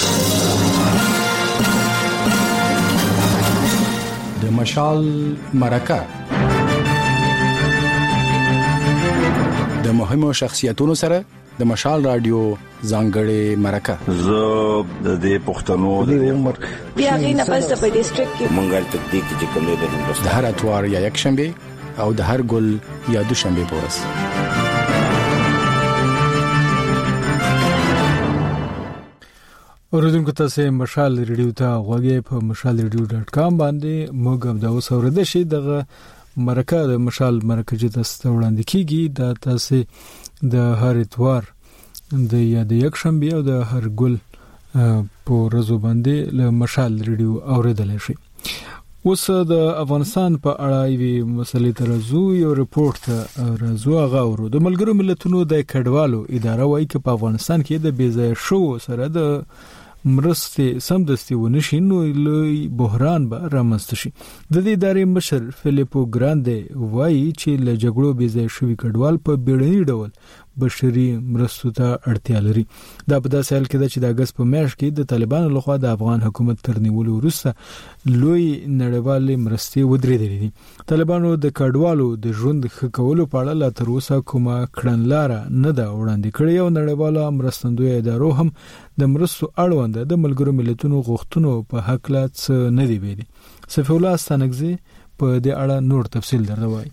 د مشال مرکه د مهمو شخصیتونو سره د مشال رادیو ځانګړې مرکه زه د دې پښتنو د عمر بیا غینه پس په ډیسټریکټ کې مونږه تدقیق چې کوم دی د هر اتوار یا یک شنبه او د هر ګل یا دوشنبه پورس اوریدونکو تاسو مشال ریډیو ته غوږی په mashalradio.com باندې موږ د اوسورده شي دغه مرکه د مشال مرکه چې تاسو وړاندې کیږي دا تاسو د هر اتوار د یا د یک شنبه او د هر ګل په ورځو باندې له مشال ریډیو اوریدل شي اوس د افغانستان په اړه یوه مسلې ترازو یو رپورت راځو غاورو د ملګرو ملتونو د کډوالو اداره وايي چې په افغانستان کې د بیځای شو سره د مرستې سمدستي ونشي نو لوی بحران به رامنځته شي د دې ادارې مشر فلیپو ګراندې وایي چې له جګړو بیځای شوی کډوال په بیړني ډول بشري مرستو ته اړتیا لري دا په داسې حال کې چې د اگست په میاشت کې د طالبانو لخوا د افغان حکومت تر نیولو وروسته لوی نړیوال مرستې ودرېدلې دي طالبانو د کډوالو د ژوند ښه کولو په اړه لا تر اوسه کومه کړنلاره نه ده وړاندې کړې او نړیواله مرستندوی ادارو هم د مرستو اړوند د ملګرو ملتونو غوښتنو په حق لا څه نه دی ویلي صفی الله ستانکزی په دې اړه نور تفصیل درلوي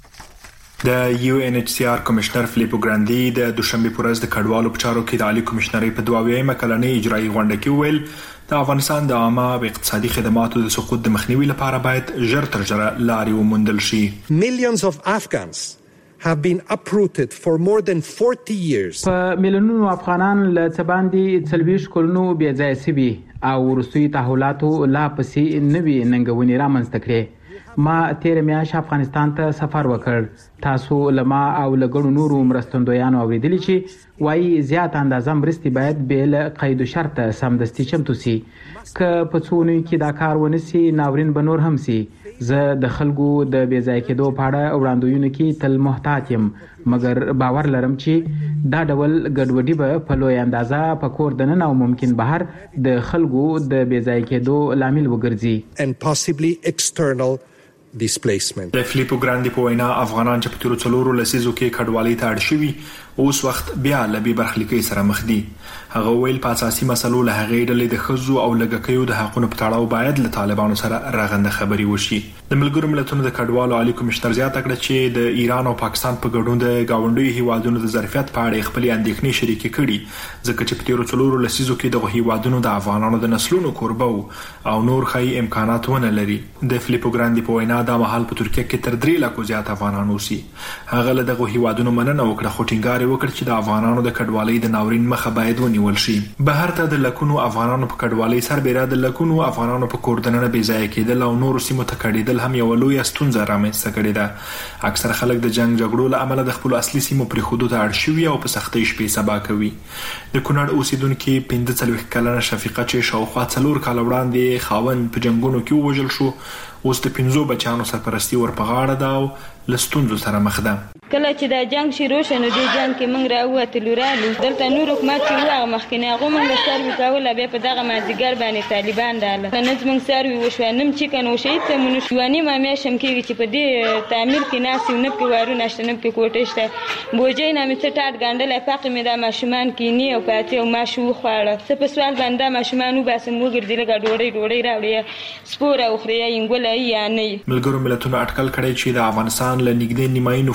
د یو ان ایچ سی آر کمشنر فلیپو ګراندی د دوشنبه پورز د کډوالو په چارو کې د عالی کمشنري په 22مه کلنۍ اجرایي غونډه کې ویل د افغانستان د عامه او اقتصادي خدماتو د سقوط د مخنیوي لپاره باید ژر تر ژره لارې وموندل شي. Millions of Afghans have been uprooted for more than 40 years. په میلیونونو افغانان له څباندې څلويش کلونو بې ځای سوي او وروستي تحولاتو لا پسې نوي ننګونې رامنځته کړې. ما تیر میاشت افغانستان ته سفر وکړ. تاسو لما او لګړو نورو مرستندویانو اوریدلی چې وايي زیات اندازه مرستي باید بل قید شرط سمدستي چمتو سي ک په څونی کې دا کار ونسي ناورین بنور هم سي. زه د خلکو د بې ځای کېدو په اړه وړاندوینو کې تل محتاط یم مګر باور لرم چې دا ډول ګډوډي به په لوی اندازه په کور دننه او ممکن بهر د خلکو د بې ځای کېدو لامل وګرځي and possibly external displacement. د فلیپو ګراندی په وینا افغانان چې په تیرو څلورو لسیزو کې کډوالۍ ته اړ شوي اوس وخت بیا له بې برخلیکۍ سره مخ دي. هغه ویل په اساسي مسلو له هغې ډلې د ښځو او لږکیو د حقونو په تړاو باید له طالبانو سره رغنده خبرې وشي. د ملګرو ملتونو د کډوالو عالی کمشنر زیاته کړه چې د ایران او پاکستان په ګډون د گاونډیو هیوادونو د ظرفیت په اړه خپل اندېښنې شریکې کړي ځکه چې په تیرو څلورو لسیزو کې دغه هیوادونو د افغانانو د نسلونو کوربه او نور خی امکانات ونه لري. د فلیپو ګراندی په وینا د مهال په ترکیه کې تر 3 لک زیات افغانان اوسي. هغه له دغه هیوادونو مننه وکړه خو ټینګار وکړ چې د افغانانو د کډوالۍ د ناورین مخه باید ونیول شي. بهر ته د لکونو افغانانو په کډوالۍ سربېره د لکونو افغانانو په کوردننه بې ځای کېدل او نورو سیمو ته کډېدل هم یو لوی ستونزه رامنځته کړې ده. اکثر خلک د جنگ جګړو له امله د خپل اصلي سیمو پرېښودو ته اړ شوي او په سختۍ شپې سبا کوي. د کونړ اوسیدونکي 45 کلنه شفیقه چې شاوخوا 4 کال وړاندې خاوند په جنگونو کې ووژل شو اوس د 15 بچیانو سرپرستی ور په غاړه ده او لستونزو سره مخ ده. کله چې دا جنگ شروع شنو د جنگ کې موږ راووتلو رالو دلته نور حکومت چې هغه مخکنه هغه موږ سروي کول بیا په دغه مازیګر باندې طالبان داله نن موږ سروي وشوانم چې کنه شهید ته مونږ شوانی ما مې شم کې چې په دې تعمیل کې ناس نه په وارو نشته نه په کوټشته بوجي نه مې ټاټ ګاندل پاک مې د ماشومان کې نی او پاتې او ماشو خواړه څه په سوال باندې ماشومان وباسم وګرځي لګا ډوړې راوړي سپور او خري انګولای یا نه. ملګرو ملتونو اټکل کړی چې د افغانستان له نږدې نیمایي نفوس سره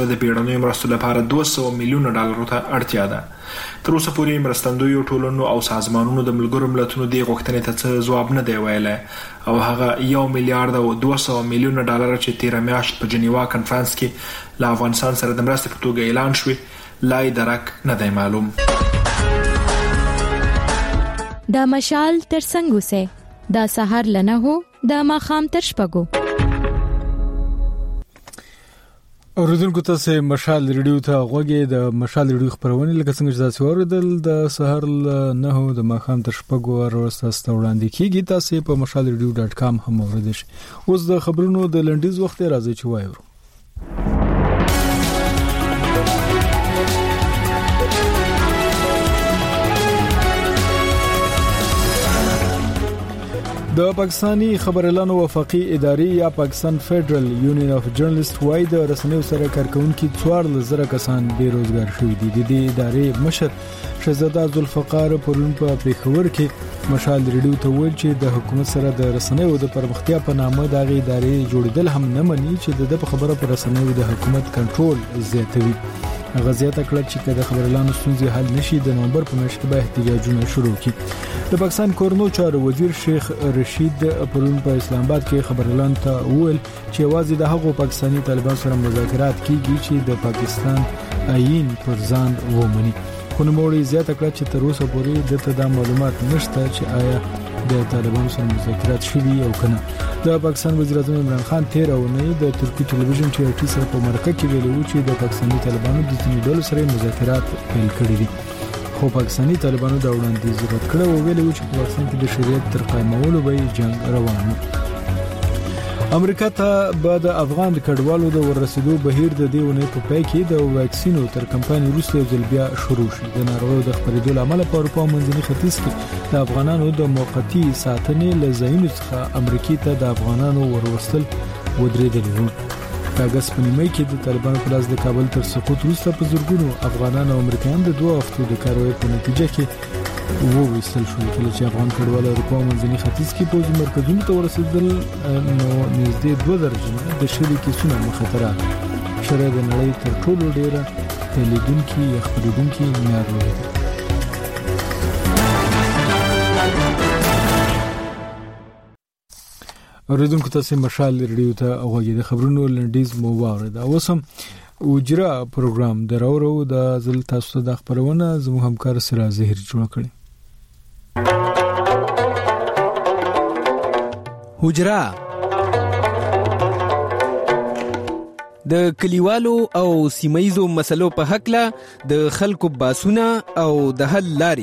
د بیړنیو مرستو لپاره 200 میلیون ډالر ته اړتیا ده. تر اوسه پورې مرستندویو ټولنو او سازمانونو د ملګرو ملتونو د غوښتنې ته ځواب نه دی ویلی او هغه 1 میلیارډ او 200 میلیون ډالر چې تیر میاشت په جنیوا کانفرنس کې له افغانستان سره د مرستې په توګه اعلان شوی لای درک نه دی معلوم. دا مشال تر څنګه سه دا سحر لنه هو دا ماخام تر شپګو. اوریدونکو تاسو مشال ریډیو ته غوږی د مشال ریډیو خبرونه لکه څنګه چې تاسو اوریدل د سحر نه هو د ماخام تر شپږو ورسته وړاندې کیږي. تاسو په mashalradio.com هم اوریدئ. اوس د خبرونو د لنډیز وخت راځي چې وایو. د پاکستانی خبريالانو وفاقي ادارې یا پاکستان فدرال یونین اف جرنالست وای د رسنیو سره کارکونکو 4000 کسان بیروزګار شوي دي. د دې ادارې مشر شهزاده ذوالفقار پرون په پیښور کې مشال ریډیو ته ویل چې د حکومت سره د رسنیو د پرمختیا په نامه د ادارې جوړیدل هم نه مني چې د خبره پر رسنیو د حکومت کنټرول زیاتوي. غزيات کړه چې د خبريالانو ستونزې حل نشي د نومبر په میاشت کې به احتجاجونه شروع کړي. د پاکستان کورنو چارو وزیر شیخ رشید پرون په اسلام آباد کې خبريالانو ته وویل چې واځي د هغو پاکستانی طالبان سره مذاکرات کیږي چې د پاکستان آئین پر ځان ومني. خو نوموړي زیاته کړه چې تر اوسه پورې د معلومات نشته چې آیا د طالبانو سره مذاکرات شوي او کنه. د پاکستان وزیر اعظم عمران خان تیر اونۍ د ترکی ټلویزیون ټي سره په مرکه کې ویلي چې د پاکستاني طالبانو د ځینې ډلو سره مذاکرات پیل کړي دي. خو پاکستاني طالبانو دا وړاندیز رد کړ او ویلي چې په پاکستان کې د شریعت تر قائمولو به جنگ روان دی. امریکا ته بعد افغان کډوالو د ورسېدو بهیر د دیونه په پای کې د واکسینو تر کمپاین روسي ځل بیا شروع شي. د ناروغیو د خپرېدو لامل په اروپا منځني ختیځ کې د افغانانو د موقتی ساتنې لزاینو څخه امریکا ته د افغانانو ورورستل ودرېدل وو. کاغذ په نیمه کې د طالبانو په لاس د کابل تر سقوط وروسته په زورګونو افغانان او امریکایان د 2 هفتو د کاروي په نتیجه کې وویستل شو. کله چې افغان کډوال اروپا منځني ختیځ کې پوځي مرکزونو ته ورسېدل نو نږدې 2 درجه د شلي کیسونو مخاطرات شره د نړۍ تر ټولو ډیره تلیدونکي یا خبرېدونکي ناروغي ده. اوریدونکو تاسو مشال ریډیو ته غوږی د خبرونو لنډیز مو واورید. اوسم اجرا پروګرام درورو د ځل تاسو د خبرونه زموږ همکار سره زهیر جوړ کړی. حجرا د کلیوالو او سیمایزو مسلو په حق له د خلکو باسونه او د حل لاري.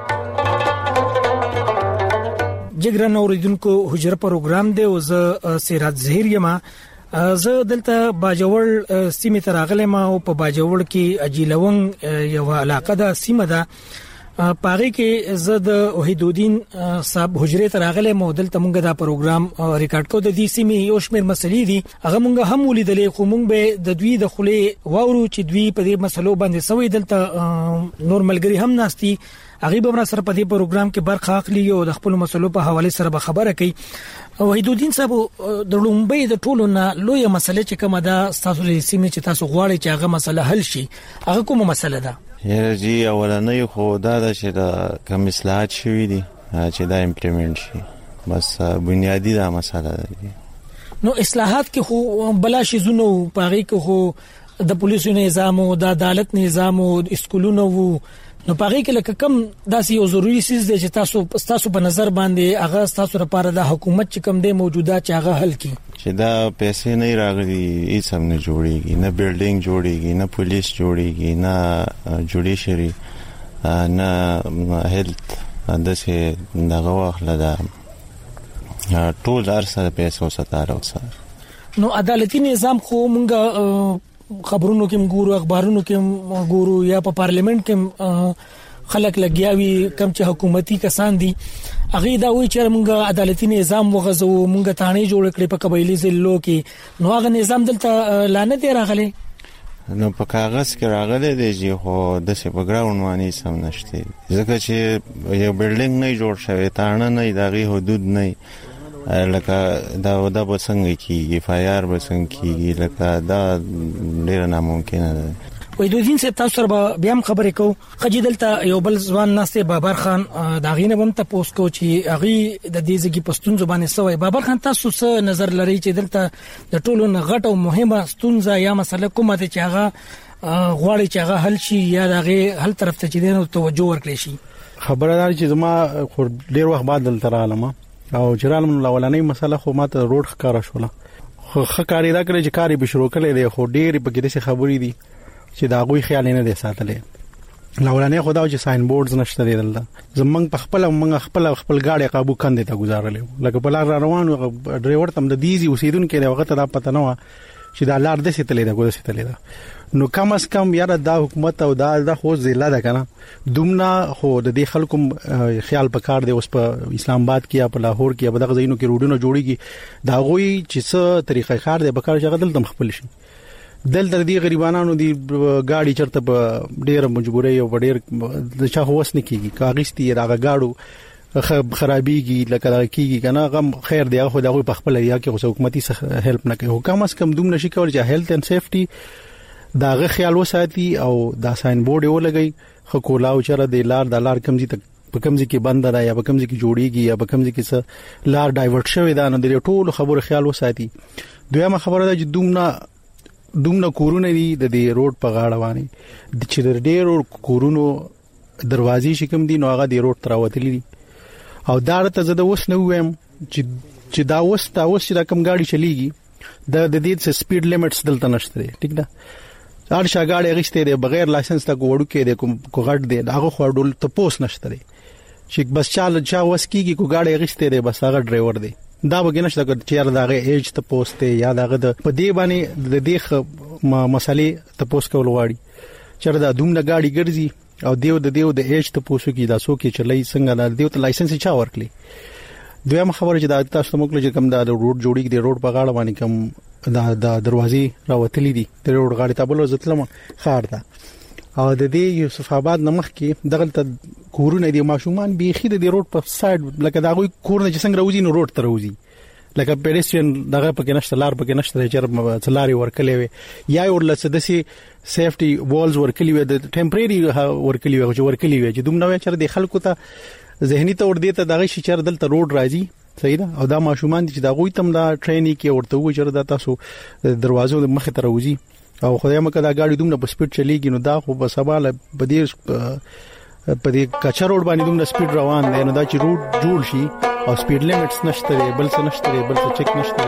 جګران اوریدونکو حجرا پروګرام دی او زه سیرات زهیر یم. زه دلته باجوړ سیمه تراغله ما او په باجوړ کې اجیلونګ یو علاقه ده سیمه ده پاره کې زه د وحیدالدین صاحب حجره تراغله مودل ته مونږ دا پروګرام ریکارډ کو د دې سیمه یو شمیر مسلې دي هغه مونږ هم ولیدلې خو مونږ به د دوی د خله واورو چې دوی په دې مسلو باندې سوي دلته نور ملګری هم ناشتي هغه به سره په دې پروګرام کې برخه اخلي او د خپل مسلو په حواله سره به خبره کوي. وحیدالدین صاحب د لومبۍ د ټولو نه لوی مسله چې کومه ده تاسو د سیمه چې تاسو غواړئ چې هغه مسله حل شي هغه کومه مسله ده؟ جی اولنې خو دا چې د کوم اصلاحات شوي دي چې دا امپلیمنٹ شي بس بنیادی دا مسله ده. نو اصلاحات کې خو بلا شي زونو پاره کې خو د پولیسو نظام او د عدالت نظام او اسکولونو نو پاره کې لکه کم داسې یو ضروري سیس دی چې تاسو په نظر باندې هغه تاسو لپاره د حکومت چې کم دی موجوده چې هغه حل کی چې دا پیسې نه راغلي هیڅ هم نه جوړيږي نه بلډینګ جوړيږي نه پولیس جوړيږي نه جوډیشري نه هیلث داسې دغه واخله دا ټول ارسه پیسې وساتاره وسار. نو عدالتي نظام خو مونږ خبرونو کې ګورو اخبارونو کې ګورو یا په پارلیمنت کې خلک لګیاوي کم چې حکومتي کسان دي هغه دا وایي چې موږ عدالتي نظام وغځو موږ تانه جوړ کړی په قبایلی ضلعو کې نو هغه نظام دلته لعنت راغلی نو په کاغذ کې راغلی دی چې خو د څه په ګراوند باندې سم نشته ځکه چې یو بلډینګ نه جوړ شوی تانه نه دغه حدود نه لکه دا بسنګ کیږي فایر بسنګ کیږي لکه دا ډیر ناممکن ده. وې د دین صاحب تاسو سره بیا هم خبرې کو خجیدلته یو بل ځوان ناسته بابر خان دا غینه بم تاسو کو چې اغي د دې ځګي پښتون زبانه سوې بابر خان تاسو څه نظر لري چې دلته د ټولو نغټ او مهمه ستونزه یا مسله کومه چې هغه غواړي چې هغه حل شي یا هغه حل طرف ته چې دینو توجه ورکړي شي؟ خبردار چې زما ډیر وخت بعد دلته راغلم او چرالم اولنۍ مسله خو ماته روډ ښکارا شوله خو کاری دا کړی چې کاری به شروع کړي دی خو ډیر په کې څه خبرې دي چې دا غوي خیال نه دی ساتلې لولانه خدای چې ساين بورډز نشته دی دلته زمنګ په خپل گاډي قابو کندې ته گزارلې لکه په لار روان ډرایور تم د دیزي اوسیدونکو دی وخت دا پته نه و چې دا لار د ستلې دا ګوره ستلې دا نو کم از کم یاره دا حکومت او دا خو زیلا ده کنه دومره خو د دې خلکو خیال پکار دی اوس په اسلام آباد کې یا په لاهور کې یا په دغه ځایونو کې روډونه جوړیږي دا غوي چې څه طریقې کار دی پکار چې غدل تم خپل شي دلته دې غریبانو دی گاډي چرته په ډېر مجبورې او ډېر د چا هوس نه کیږي کاغستي راغه گاډو خرابيږي لکه دا کیږي کنه غم خیر دی خو دا په خپل یا کې حکومتي هیلپ نه کوي حکومت کم کم دوم نشي کول چې هیلث اند سیفټي داغه خیال وساتي او دا ساين بورډ یو لګي خو کولاو چر د لار کمزي تک په کمزي کې بند را یا په کمزي کې جوړيږي یا په کمزي کې څه لار ډایورټ شوی دا نه د ټولو خبرو خیال وساتي. دویمه خبره ده چې دومره کورونه دي د دې روډ په غاړه باندې د چې ډېر کورونو دروازې شکم دي نو هغه د روډ تر وتلې دي او دا ته زه د وس نه وایم چې دا وس چې دا کم گاډي چلیږي د دې سپیډ لیمټس دلته نشته ټیک ده هر شاګاړي غشته دی بغیر لایسنس تا وړو کې دی کو غټ دی هغه خورډول ته پوس نشته دی چې بس چا وس کیږي کو گاډي غشته دی بس هغه ډرایور دی دا وګینه چې چیر داغه ایج ته پوسټ یا داغه په دی باندې د دې مسالې ته پوسټ کول غواړي چر دا دومره گاډي ګرځي او دیو د ایج ته پوسو کې دا سو کې چلای څنګه دا دیو ته لایسنس چا ورکړي. دویم خبره چې دا تاسو موږ چې کوم دا روډ جوړیږي د روډ په غاړه باندې کوم دا دروازې راوتلې دي د روډ غاړې ته بل ځتلم خار ده او د دې یوسف آباد نمخ کې دغه ته کورونه دي ماشومان بيخي د روډ په ساید لکه دا غوي کورونه چې څنګه راوځي نو روډ ته راوځي لکه پیډسترین دغه پکې نشته لار پکې نشته چې څلاري ورکلې وي یا ورلته د سي سیفټي والز ورکلې وي د ټمپرری ورکلې وي چې دومره چر د خلکو ته ذهني تور دی ته دغه شي چر دلته روډ راځي صحیح ده او دا ماشومان چې دا غوي تم دا ټریننګ کې ورته وي چې دا تاسو دروازو د مخه ته راوځي او خدای مکه دا گاډي دومره په سپیډ چلیږي نو دا خو په سباله په دې کچا روډ باندې دومره سپیډ روان دی نو دا چې روډ جوړ شي او سپیډ لیمټس نشته بل څه نشته بل څه چک نشته.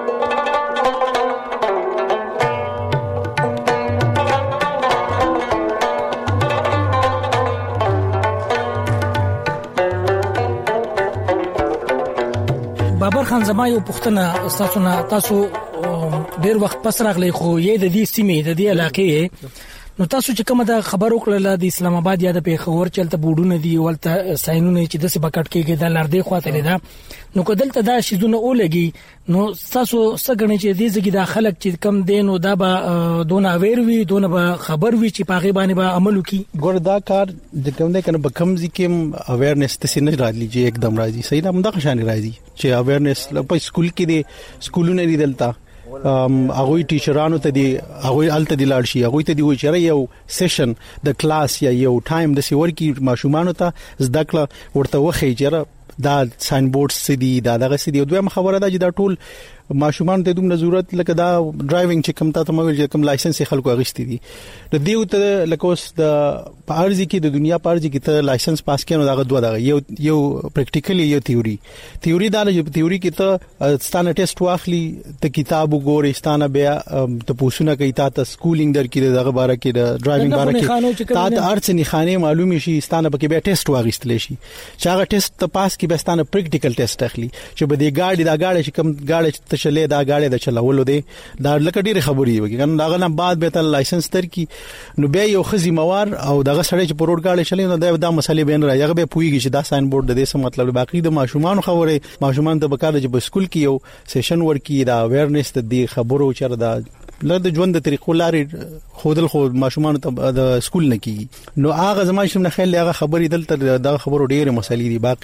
بابر خان زما یو پښتنه تاسو ډیر وخت پس راغلی خو یې د دې سیمې د دې علاقې نو تاسو چې کومه دا خبر وکړه د اسلام آباد یا د پیښور چلته بوډونه دی ولته ساينونه چې د څه بکټ کېږي د لار دی خواته لیدا نو کدلته دا شیزونه اولګي نو تاسو څنګه چې دې ځګي د خلک چې کم دین او دا به دون اویر وي دون به خبر وي چې پاغي باندې به عمل وکي ګور دا کار د کوم نه کنه بکم ځکه اویرنس ته سینې راځي چې एकदम راځي صحیح ده مونږه خشانه راځي چې اویرنس په سکول کې دي سکولونه دي دلته هغه ټیچرانو ته دی هغه الته دی لاړ شي هغه ته دی وی چې یو سیشن د کلاس یا یو ټایم د سیور کې ماشومان ته زده کړه ورته وخی چې دا ساين بورډ سدي دا دغه سدي دوه خبره ده چې دا ټول ماشومان ته دومره ضرورت لکه دا ډرایوینګ چې کوم ته موږ چې کوم لایسنس خلکو اغشتي دي د دیو ته لکه اوس د پارځي کې د دنیا پارځي کې ته لایسنس پاس کړي نو دا دوه دا یو پریکټیکلی یو تیوري دا چې تیوري کې ته ستانه ټیسټ واخلي ته کتاب وګورې ستانه بیا ته پوښتنه کوي ته سکولینګ در کې دغه باره کې د ډرایوینګ باره کې ته ارڅ نه خانه معلومي شي ستانه پکې بیا ټیسټ واغستل شي چې هغه ټیسټ ته پاس کې به ستانه پریکټیکل ټیسټ اخلي چې به د گاډي چې کوم گاډي چلے دا گاډي د چلولو دي دا لکه ډیره خبرې وي کنه داغه نه بعد به تل لایسنس تر کی نو بیا یو خزي موار او دغه سړی چې پروډ گاډي چلے نو دا مسلې بین راځي به پويږي چې دا ساين بورډ د دې څه مطلب باقي د ماشومان خبره ماشومان ته بکاله چې په سکول کې یو سیشن ورکی دا اویرنس د دې خبرو چر دا لږ ژوند د طریقو لارې خودل خو ماشومان ته د سکول نه کی نو هغه زما شم نه خیال هغه خبرې دلته دا خبرو ډیره مسلې دي باقي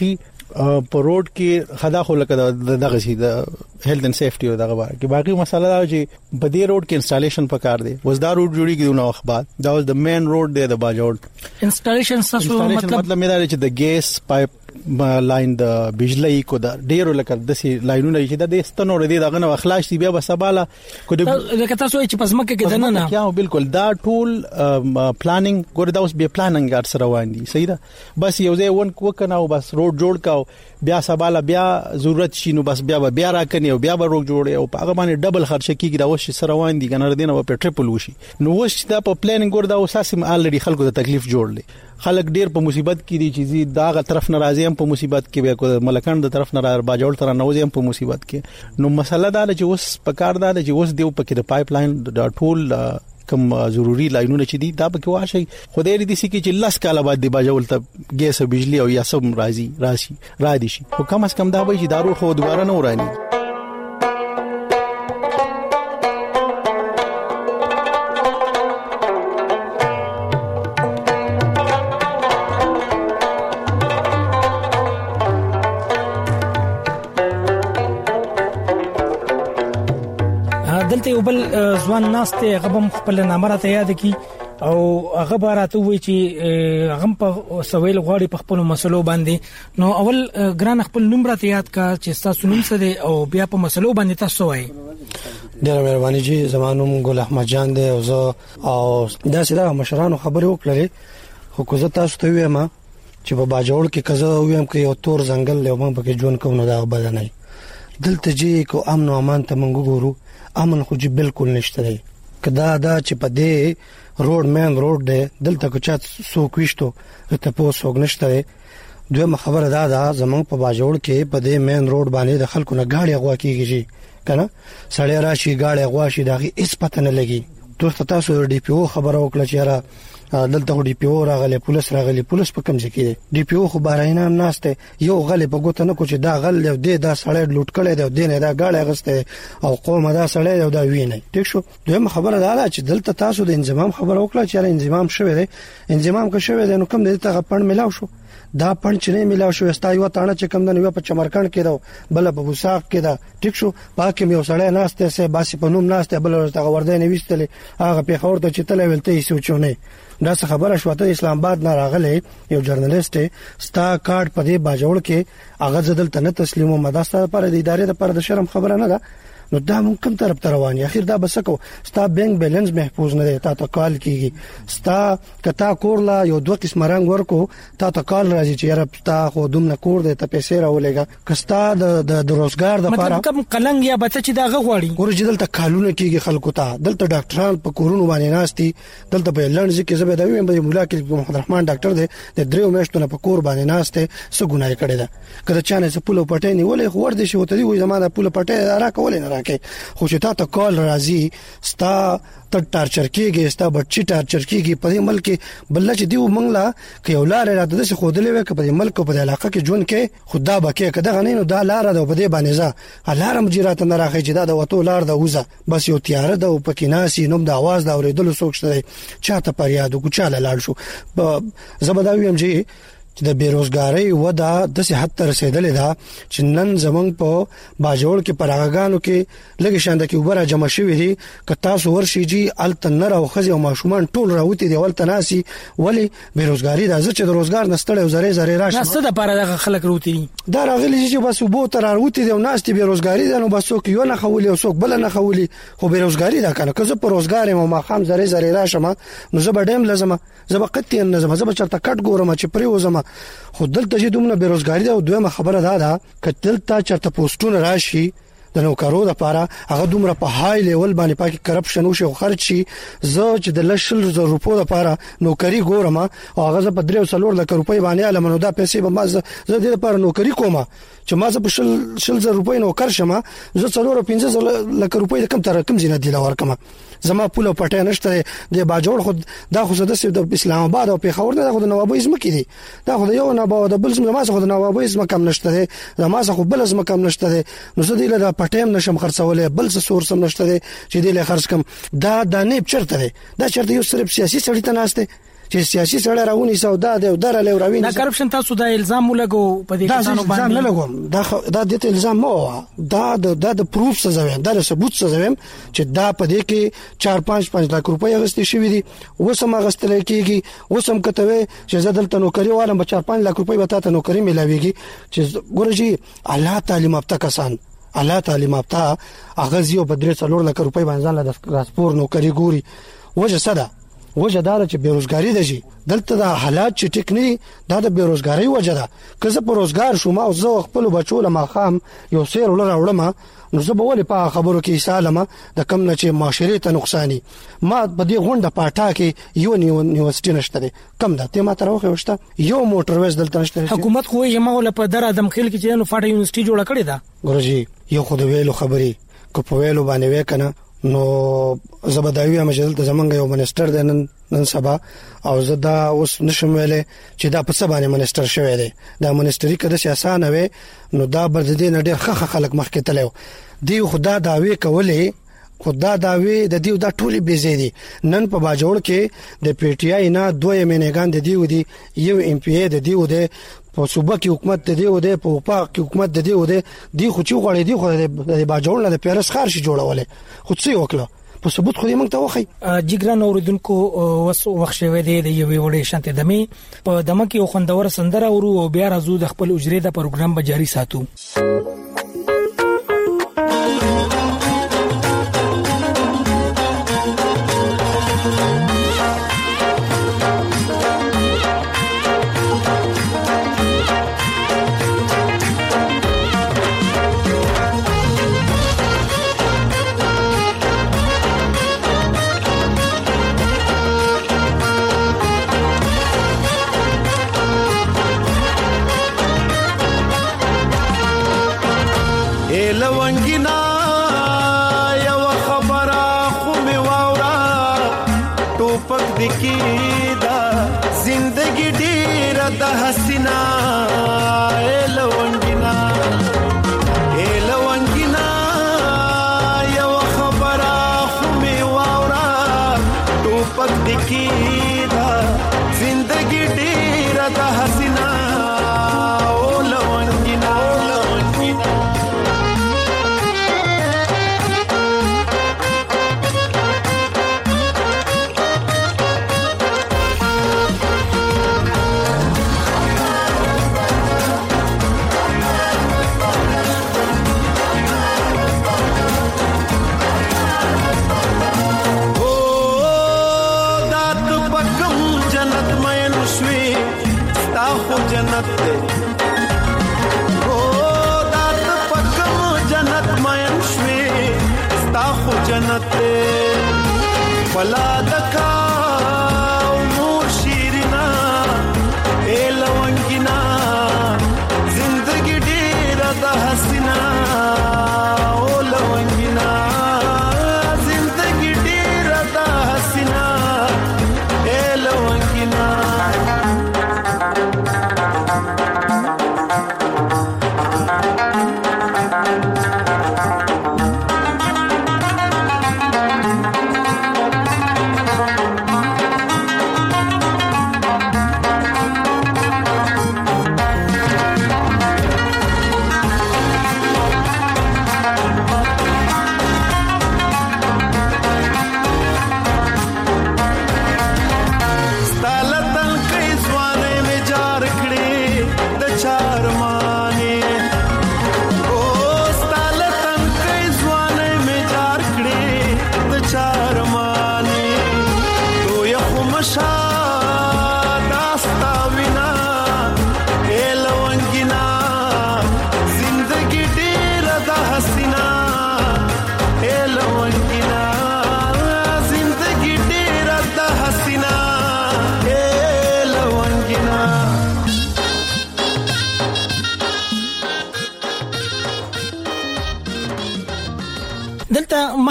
په روډ کې خدا خو لکه دغه شي د هیلث اند سیفټي او دغه بار کې باقي مسله دا چې په دې روډ کې انسټالیشن پکار دی وزدا روډ جوړیږي نو اخبار دا واز د مین روډ دی د باجوړ انسټالیشن څه مطلب مې دا چې د ګیس پایپ لاین د بجلی کو د ډیرو لکه د سي لاینونه چې د استنور دي دغه نو اخلاص دی بیا بسباله کو د لکه تاسو چې پزمکه کې دنه نه یا بالکل دا ټول پلانینګ ګور دا اوس به پلانینګ ار سره روان دي صحیح ده بس یو ځای وکنه او بس روډ جوړ کاو بیا سباله بیا ضرورت شینو بس بیا راکنی او بیا به روډ جوړي او هغه باندې ډبل خرچ کیږي دا اوس سره روان دي کنه دینه په ټریپل وشي نو اوس دا په پلانینګ ګور دا اوس اساسي الریډي خلکو ته تکلیف جوړلې خلک ډیر په مصیبت کې دي چې داغه طرف ناراضي هم په مصیبت کې به کو ملکان د طرف نه باجوړ تر نوځي هم په مصیبت کې نو مسله دا چې اوس پکار دا چې اوس دیو پکې د پایپ لاین د ټول کوم ضروری لاینونه چې دي دا پکې واشي خدای دې سي کې چې 10 کال بعد د باجوړ ته ګیس او بجلی او یا سب را دي شي او کم از کم دا به چې دارو خو دوباره نه وراني دلته یو بل ځوان ناشته غبم خپل نامره ته یاد کی او هغه بارات وی چې هغه په سویل غواړي په خپل مسلو باندې نو اول ګران خپل نمبر ته یاد کا چې تاسو نوم څه دی او بیا په مسلو باندې تاسو وای ډیره مهرباني جی زمانوم ګل احمد جان دی او زه او دا سره مشرانو خبرې وکړلې خو کو زه تاسو ته وایم چې په باجوړ کې کزه وایم کې یو تور ځنګل له موږ پکې ژوند کوو نو دا بدنه دلته جی کو امن او امان ته موږ ګورو امن خو جی بالکل نشته دی کدا دا چې په دې روډ مین روډ دی دلته کو چا سو کوښتو ته په سوګ نشته دی دوی خبره دا زمونږ په باجوړ کې په دې مین روډ باندې د خلکو نه گاډي غوا کیږي کنه سړی راشي گاډي غوا شي دغه هیڅ پته نه لګي تاسو ډي پی او خبره وکړه چې را دلته ډي پی او راغله پولیس راغله پولیس په کوم ځای کې ډي پی او خو بارینه هم ناشته یو غل په ګوت نه کو چې دا غل دی دا سړی لوټ کړي دی نه دا گاډي غسته او قوم دا سړی دا ویني ټیک شو دوی خبره دا چې دلته تاسو د انضمام خبره وکړه چې انضمام شوی دی انضمام که شوی دی نو کوم دې ته پړ ملاو شو دا پنځ نه ملاو شو استا یو تانه چې کم نه په چمرکند کې دا بل په وساق کې دا ټیک شو پاکه یو سړی ناشته سه باسي په نوم ناشته بل ورته ورده نه وستله هغه په خور ته چې تل ولته یې سوچونه دا څه خبره شو ته اسلام آباد نه راغله یو جرنالست ستا کارت په دې باجوړ کې هغه ځدل ته تسلیمو مدرسې پر د ادارې لپاره د شرم خبره نه ده نو دا ممکن طرف ته رواني اخر دا بسکو ستا بانک بیلانس محفوظ نه دی تا ته کال کیږي ستا کتا کورلا یو دوه قسم رنگ ورکو تا ته کال راځي چې یاره ستا خو دومره کور دی ته پیسې راولېګا کستا د روزګار د لپاره مطلب کوم قلنګ یا بچ چې دا غوړي ورجدل ته کالونه کیږي خلکو ته دلته ډاکټران په کورونو باندې ناشتي دلته په لړز کې زبې دا ویم په مولا کې محمد الرحمن ډاکټر دی د دریو میاشتونو په کور باندې ناشته څه ګناه کړی دا کله چانه څه پوله پټې نیولې خو ور دي شو ته دی وې زمانه پوله پټې را کولې نه خو چې تا ته کال راځي ستا ته ټارچر کیږي ستا بچی ټارچر کیږي په دې ملک بل چې دیو منګلا کې ولار راته د څه خودلې وک په دې ملک په دې علاقې کې ژوند کې خدا بکې کده غنې نو دا لار ده په دې باندې ځه الارم جیرات نه راخې چې دا د وته لار ده وزه بس یو تیار ده او پکې ناسي نوم د आवाज دا اوریدل سوچته چاته پر یادو کو چاله لاړ شو زبداوی هم جی چې د بیروزګاری ودا د صحت تر رسیدلې ده چې نن زمنګ په باجوړ کې پراغانو کې لګی شاند کې وبره جمع شوې دي ک تاسو ورشي جی التنر او خزي او ماشومان ټول راوتی دی ولته ناسي ولی بیروزګاری د ځکه د روزګار نستړې او زری راشي نسته د پاره د خلک روتی دا راغلی چې بس وبو تر راوتی دی او ناشتي بیروزګاری ده نو بس څوک یو نه خولي او څوک بل نه خولي خو بیروزګاری ده کنه که زه په روزګار ما خام زری راشم نو زه به ډیم لازم زه به قطعا لازم زه به چرته کټ ګورم چې پرې وزم خو دلته چې دومره بیروزګاری ده او دویمه خبره ده چې دلته چرته پوسټونه راشي د نوکرو لپاره هغه دومره په های لیول باندې پاکي کرپشن او شي خرج شي زه چې د لشل روپو لپاره نوکری ګورم او هغه په 300 لک روپۍ باندې علمنو دا پیسې به ما زه د لپاره نوکری کوم چې ما زه په شل روپۍ نوکر شمه زه 4-15 لک روپۍ کم تر کم زینه دی لور کما زما پوله پټه نشته د باجوړ خود دا خو د اسلام آباد او پیښور نه د نوابیزم کې دي دا خو یو نه باور د بل زما خو د نوابیزم کم نشته زما خو بل زما کم نشته نو زه د پټیم نشم خرڅولې بل څه سورس نشته چې دې له خرڅ کم دا نه چرته دی دا چرته یو صرف سیاسي سړی ته ناشته چې سیاسي سره راونی سودا دی او درله راویني دا کرپشن تاسو دا الزام ولګو په دې کسانو باندې نه لګوم دا د الزام مو دا د پروف څه زویم دا ثبوت څه زویم چې دا په دې کې 4-5 لک روپۍ غستې شوې دي وسم غستل کېږي وسم کتوي چې زدل نوکری والم به 4-5 لک روپۍ وتا ته نوکری ملاويږي چې ګورجی الله تعالی مفتا کسان الله تعالی مفتا اغازیو بدرې 4 لک روپۍ باندې د راسپور نوکری ګوري وجه صدا وجه دا چې بیروزګاری ده شي دلته د حالات چې ټیک نه دا د بیروزګاری وجه ده که زه په روزګار شوم او زه خپل بچو له خام یو سیر ولر وړم نو زه به ولې په خبرو کې سالمه د کم نه چې معاشري ته نقصانی ما په دې غونډه پاټا کې یو یونیورسيټي نشته کم ده ته ما تر وخت وشته یو موټر وېز دلته نشته حکومت خو یې ما ول په در ادم خیل کې چې نو فاټه یونیورسيټي جوړه کړې ده ګورجی یو خو د ویلو خبري کو په ویلو باندې وکنه نو زبداوی مجل ته زمونږ یو منسٹر د نن سبا او زدا اوس نشم ویلې چې دا په سبا باندې منسٹر شوی دی دا منسٹری کده سیاسانه وي نو دا بر دې نه ډېر خخ خلک مخکې تلو دی خدا داوی کولې خدا داوی د دیو دا ټولي بيزي دي نن په باجوړ کې د پی ټی آی نه دوه مینګان د دیو دي یو ام پی ای د دیو ده په صوبه کې حکومت د دیو ده په پاک کې حکومت د دیو ده دی خو چې غړې دی خو د باجوړ نه د پیرس خارشي جوړولې خو څه وکړه په ثبوت خو دې موږ ته وخی جګران اوریدونکو وخت شوی دی د یوې وړې شانته دمي په دمه کې خوندور سندره او بیا راځو د خپل اجرې د پروګرام به جاری ساتو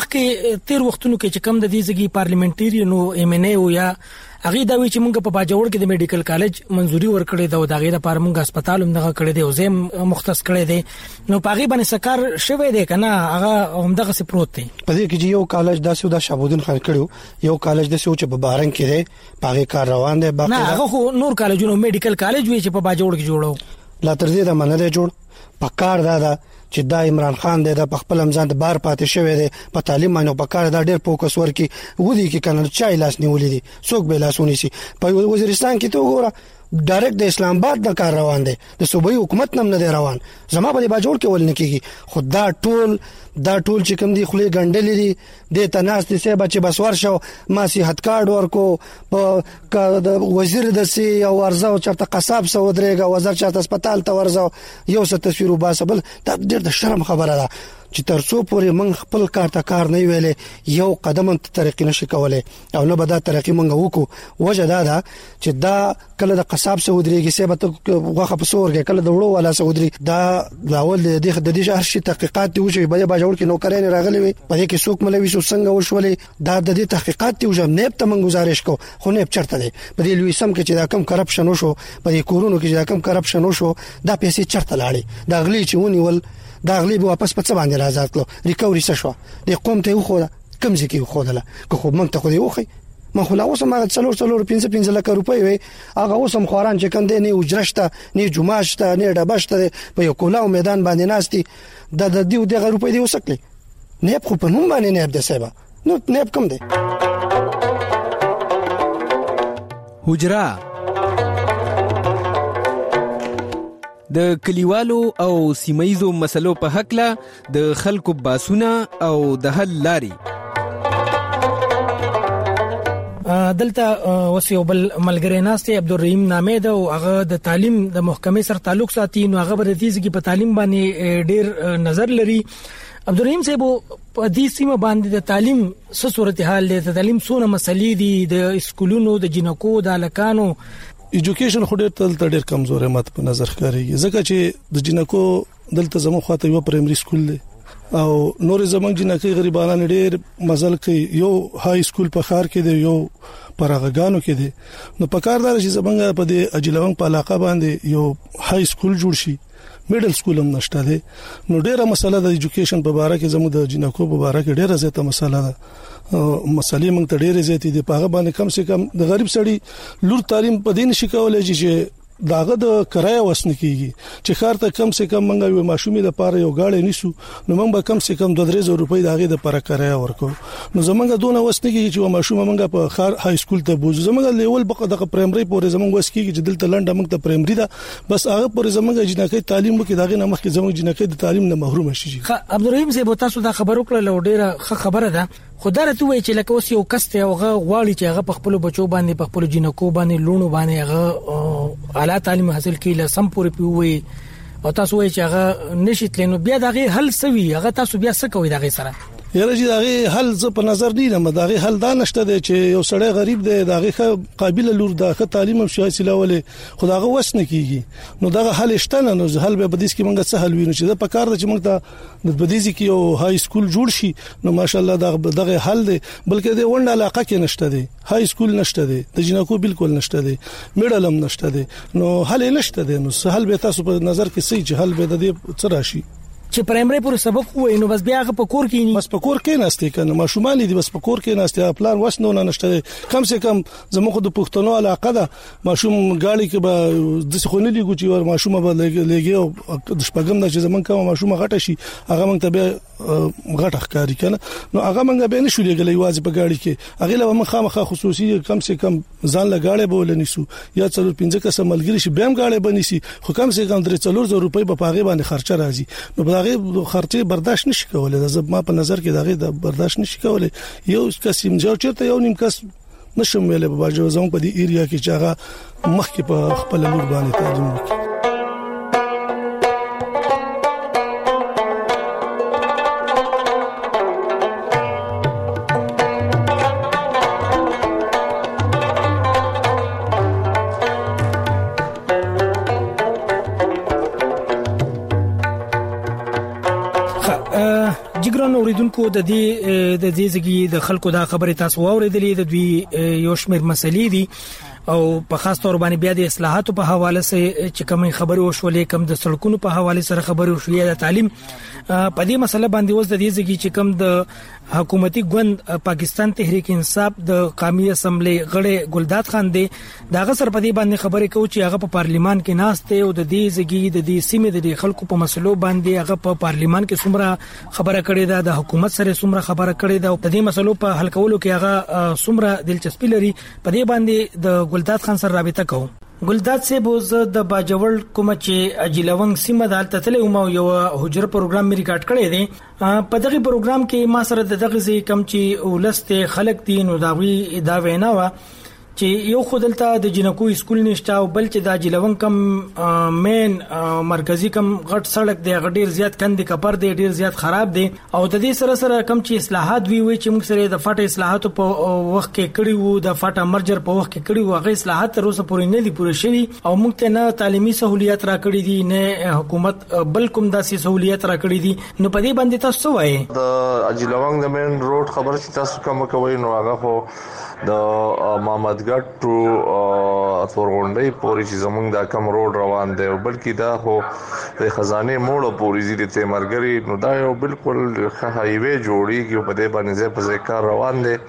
مخکې تیر وختونو کې چې کم د دې ځګي پارلیمنټریانو ایم ان ای او یا هغه دا وی چې موږ په باجوړ کې د میډیکل کالج منځوري ورکړې دا او د غیره لپاره موږ هسپتال هم دغه کړې دی او زم مختص کړې دی نو پاغي باندې سکار شوه دی کنه هغه هم دغه څه پروت دی په دې کې یو کالج داسې د شابودین خان کړو یو کالج داسې چې په بارنګ کې دی پاغي کار روان دی باقي نه هغه نور کالجونو میډیکل کالج وی چې په باجوړ کې جوړو لا تر دې دا منل جوړ پکار دا چې دا عمران خان د خپل امزان د بار پاتې شوی دی په تعلیم باندې په کار دا ډېر فوکس ورکي ودی کې کنه چای لاس نیولې دي څوک به لاسونی سي په وزیرستان کې ته وګوره ډایرکټ د اسلام آباد د کار روان دي د صوبایي حکومت نم نه روان زما په باجوړ کې ول نه کیږي خدا ټول چې کوم دي خلی ګنډلې دي د تناس دي سه بچي بس ورشو ما صحت کارت ورکو په وزیر د سی او ورزه او چرته قصاب سو درېګه وزیر چرته هسپتال ته ورزه یو څه تصویر وباسبل دا ډېر د شرم خبره ده چې ترڅو پورې من خپل کار نه ویلې یو قدم ته طریقې نشي کولای او نه به دا طریقې مونږ وکړو وجه دا چې دا کله د قصاب سو درېږي سه به غوخه په سورګه کله د وړو ولا سو درې دا لاول د دې هر شي تحقیقات دی وشي به باجوړ کې نوکرین راغلي وي په دې کې څوک ملوي سو څنګه وشولې دا د دې تحقیقات دی وجه نه ته من گزارش کو خو نه چرته دی په دې لوي سم کې چې دا کم کرپشن وشو په دې کورونو کې چې دا کم کرپشن وشو دا پیسې چرته لاړې دا غلي چې ونیول دا غلی به واپس په څه باندې راځات کړو ریکوري څه شو د قوم ته خو کم ځکه خو دله که خو مونږ ته خو دی وخی ما خو لا اوس ما 3 لک روپۍ وي هغه اوس هم خوران چې کنده نه وجرشته نه جمعشته نه ډبشته په یو کولاو میدان باندې ناشتي د دې دغه روپۍ دی وسکلي نه خو په نوم باندې نه د سبا نو نه کم دی حجرا د کلیوالو او سیمایزو مسلو په حق له د خلکو باسونه او د حل لاري دلته وسیو بل ملګری ناشته عبدالرحیم نامه ده او هغه د تعلیم د محکمې سره تعلق ساتي نو هغه د دې ځکه په تعلیم باندې ډیر نظر لري عبدالرحیم صاحب په دې سیمه باندې د تعلیم څه صورتحال دی د تعلیم څونه مسلې دي د اسکولونو د جنکو د لکانو ایجوکیشن خو ډېر کمزور ماته په نظر ښکاري ځکه چې د جنکو دلته زموږ خواته یو پرایمري سکول دی او نور زمنګ جنکې غریبانه ډېر مزل کوي یو های سکول په خار کې دی یو پرغاګانو کې دی نو په کار دار چې زمنګ په دې اجلونګ په علاقه باندې یو های سکول جوړ شي میډل سکول هم نشته دی نو ډېره مسله د ایجوکیشن په اړه کې زموږ د جنکو په اړه کې ډېره زیاته مسله ده مسلې موږ ته ډېرې زیاتې دي په هغه باندې کم سے کم د غریب سړي لور تعلیم په دین شي کولای چې داغه د کرایه وسنه کیږي چې خار ته کم سے کم منګه یو ماشومې د پاره یو گاډي نیسو نو موږ به کم سے کم 2-3 روپۍ داغه د پاره کرایه ورکو نو زمونږ دونه وسنه کیږي چې ماشومه منګه په خار های سکول ته بوزو زمونږ لیول بقه د پرایمري پورې زمونږ وس کیږي چې دلته لنډه موږ ته پرایمري ده بس هغه پورې زمونږ جنکې تعلیم وکي داغه نه مخکې زمونږ جنکې د تعلیم نه محروم شي عبدالرحیم صاحب تاسو دا خبر وکړه ډیره خبره ده خدای ته وایي چې لکه اوس یو کس ته هغه غواړي چې هغه په خپل بچو باندې په خپل جنکو باندې لونو باندې هغه اعلی تعلیم حاصل کړي لسم پورې پیوي او تاسو وایي چې هغه نشیت لنو بیا دغه حل سوي هغه تاسو بیا څه کوي دغه سره یاره چې دغه حل ز په نظر نه لمه دغه حل دا نشته دی چې یو سړی غریب دی دغه قابل لور دغه تعلیم شي حاصلولې خداغه وسنه کیږي نو دغه حل شته نه نو حل به بدیس کې مونږه څه حل وینو چې د پکار د چې مونږ ته د بدیس کې یو های سکول جوړ شي نو ماشاءالله دغه حل دی بلکې د ونډه علاقه کې نشته دی های سکول نشته دی د جنکو بالکل نشته دی میډل هم نشته دی نو حل نشته دی نو حل به تاسو په نظر کې سي چې حل به د دې څه راشي چې پرایمري پورې سبق وای نو بس بیا په کور کې نه بس په کور کې نهسته کنه ماشومان دي بس په کور کې نهسته پلان وسنو نه نشته کم سے کم زموږ د پښتنو علاقه ده ماشوم غاړي کې به د سخونې لګو چې ور ماشوم به لګي او د شپږم د زمون کوم ماشوم غټه شي هغه موږ ته به غټه ښکاری کنه نو هغه موږ به نه شو لګلې واځي په غاړي کې هغه له مخامخه خصوصي کم سے کم ځان لګاړې به ولنيسو یا 4-5 کسه ملګری شي بهم غاړې بنيسي خو کم سے کم 3-4 روپۍ په پاغه باندې خرچه راځي نو هغه خرچه برداشت نشي کولای د ما په نظر کې دغه د برداشت نشي کولای یو قسم جو چرته یو نیم کس نشم ویلې په باجو زمو په دې ایریا کې چې هغه مخکې په خپل لور باندې تعلیم وکړي اوریدونکو د دې ځګي د خلکو دا خبره تاسو اوریدلې د دوی یو شمېر مسلې دي او په خاص تور باندې بیا د اصلاحاتو په حواله سره چې کوم خبرو وشولې کوم د سړکونو په حواله سره خبرو وشوې د تعلیم په دې مسله باندې اوس د دې ځګي چې کوم د حکومتي ګوند پاکستان تحریک انصاف د قومي اسمبلی غړي ګلداد خان دی دا غسر په دې باندې خبرې کوي چې هغه په پارلیمان کې ناشته او د دې ځګي د دې سیمې د خلکو په مسلو باندې هغه په پارلیمان کې څومره خبره کړې ده د حکومت سره څومره خبره کړې ده او د دې مسلو په حل کولو کې هغه څومره دلچسپي لري په دې باندې د ګلداد خان سره رابطه کوم. ګلداد صاحب زه د باجوړ کوم چې اجلونګ سیمه د التتلې او یو حجره پروګرام می ریکارډ کړی دی په دغه پروګرام کې ما سره دغه ځای کم چې ولسته خلک دي نو دا وینا وا چې یو خودلته د جنکو اسکول نشته او بل چې د اجلونګ کم مین مرکزی کم غټ سړک دی غډیر زیات کندې کپر دی ډیر زیات خراب دی او د دې سره سره کم چې اصلاحات وی چې موږ سره د فاټه اصلاحاتو په وخت کې کړی وو د فاټه مرجر په وخت کې کړی وو هغه اصلاحات تر اوسه پورې نه دي پوره شوي او موږ ته نه تعلیمي سہولیات راکړي دي نه حکومت بل کوم داسې سہولیات راکړي دي نو په دې باندې تاسو وایي د اجلونګ د مین روډ خبره چې تاسو کوم کوي نو هغه خو د محمدګټ ټو اتورغونډي پورې چې زمونږ دا کم روډ روان دی او بلکې دا خو د خزانه موړو پورې زیاده تیمرګری نو دا یو بالکل هایوي جوړیږي په دې باندې په ځکه روان دی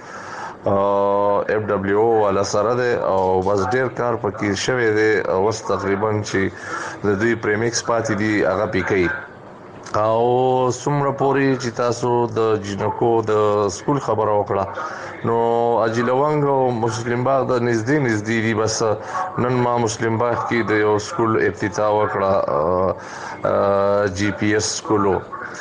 اف دبليو ولا سره ده او بس ډیر کار پکې شوی دی او تقریبا چې د دوی پریمکس پاتې دی هغه پکې او څومره پوری چې تاسو د جنکو د سکول خبره وکړه نو اجلونګ او مسلم باغ د نږدې دی بس نن ما مسلم باغ کې د یو سکول افتتاح وکړه جی پی ایس سکولو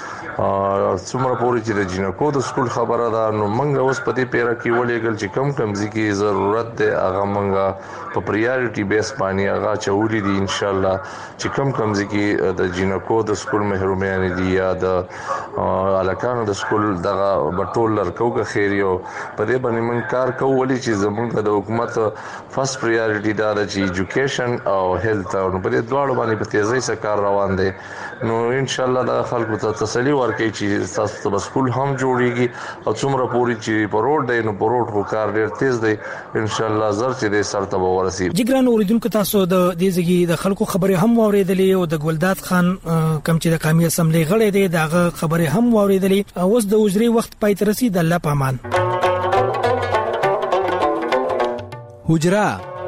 څومره پوری چې د جنکو د سکول خبره ده نو منګه اوس په دې پیره کې ولېګل چې کم ځکه ضرورت ده هغه منګه په پریارټي بیس باندې هغه چولې دي ان شاء الله چې کم ځکه د جنکو د سکول محرومیان دي یا د الکانو د سکول دغه بټول لرکوګه خیریو په دې باندې من کار کوو ولې چې زمونږ د حکومت فرست پریارټي دا چې ایجوکیشن او هیلث او په دې دواړو باندې په تیزی سره کار روان دي نو ان شاء الله د خلکو ته تسلی ورکړي چې تاسو ته سکول هم جوړیږي او څومره پوری چې په روډ دی نو په روډ کو کار ډیر تیز دی ان شاء الله زر چې د سر ته ورسي. جګران اوریدونکو تاسو د دې ځګي د خلکو خبره هم اوریدلې او د ګلداد خان کم چې د قومي اسمبلی غړي دی دغه خبره هم اوریدلې اوس د وزري وخت پای تر رسید الله پامان. حجره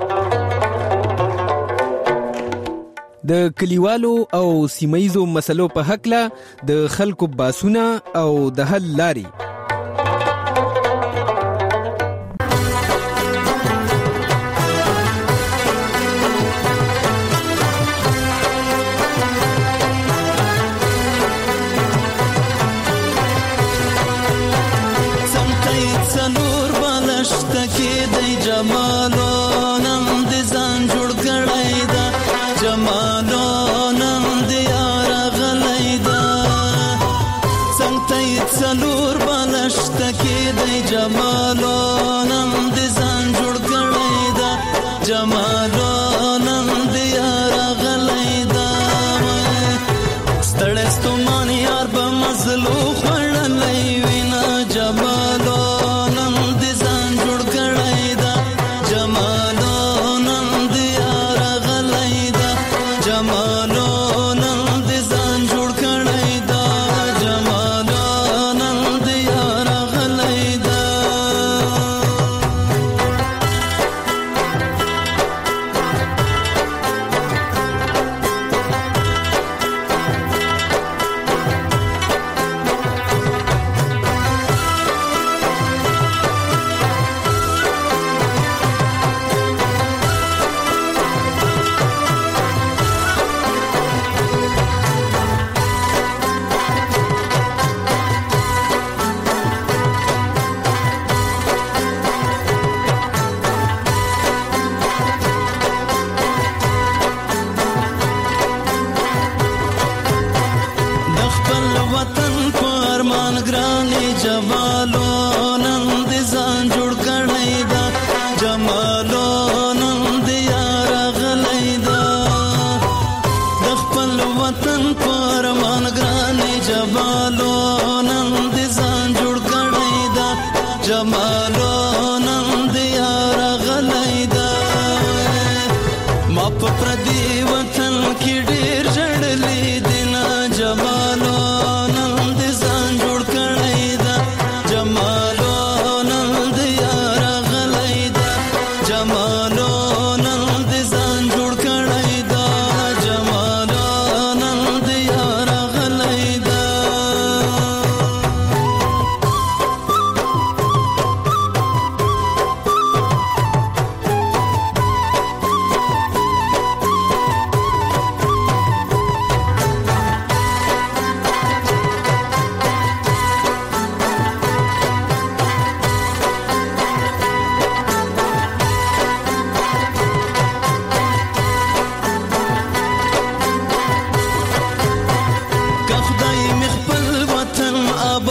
د کلیوالو او سیمایزو مسلو په حق له د خلکو باسونه او د حل لاري کې ډېر جړلې دینا جمالو نن دې ځان جوړ کړی دا جمالو نن دې یار غلې دا جمالو نن دې ځان جوړ کړی دا جمالو نن دې یار غلې دا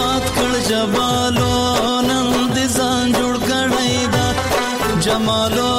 جمالو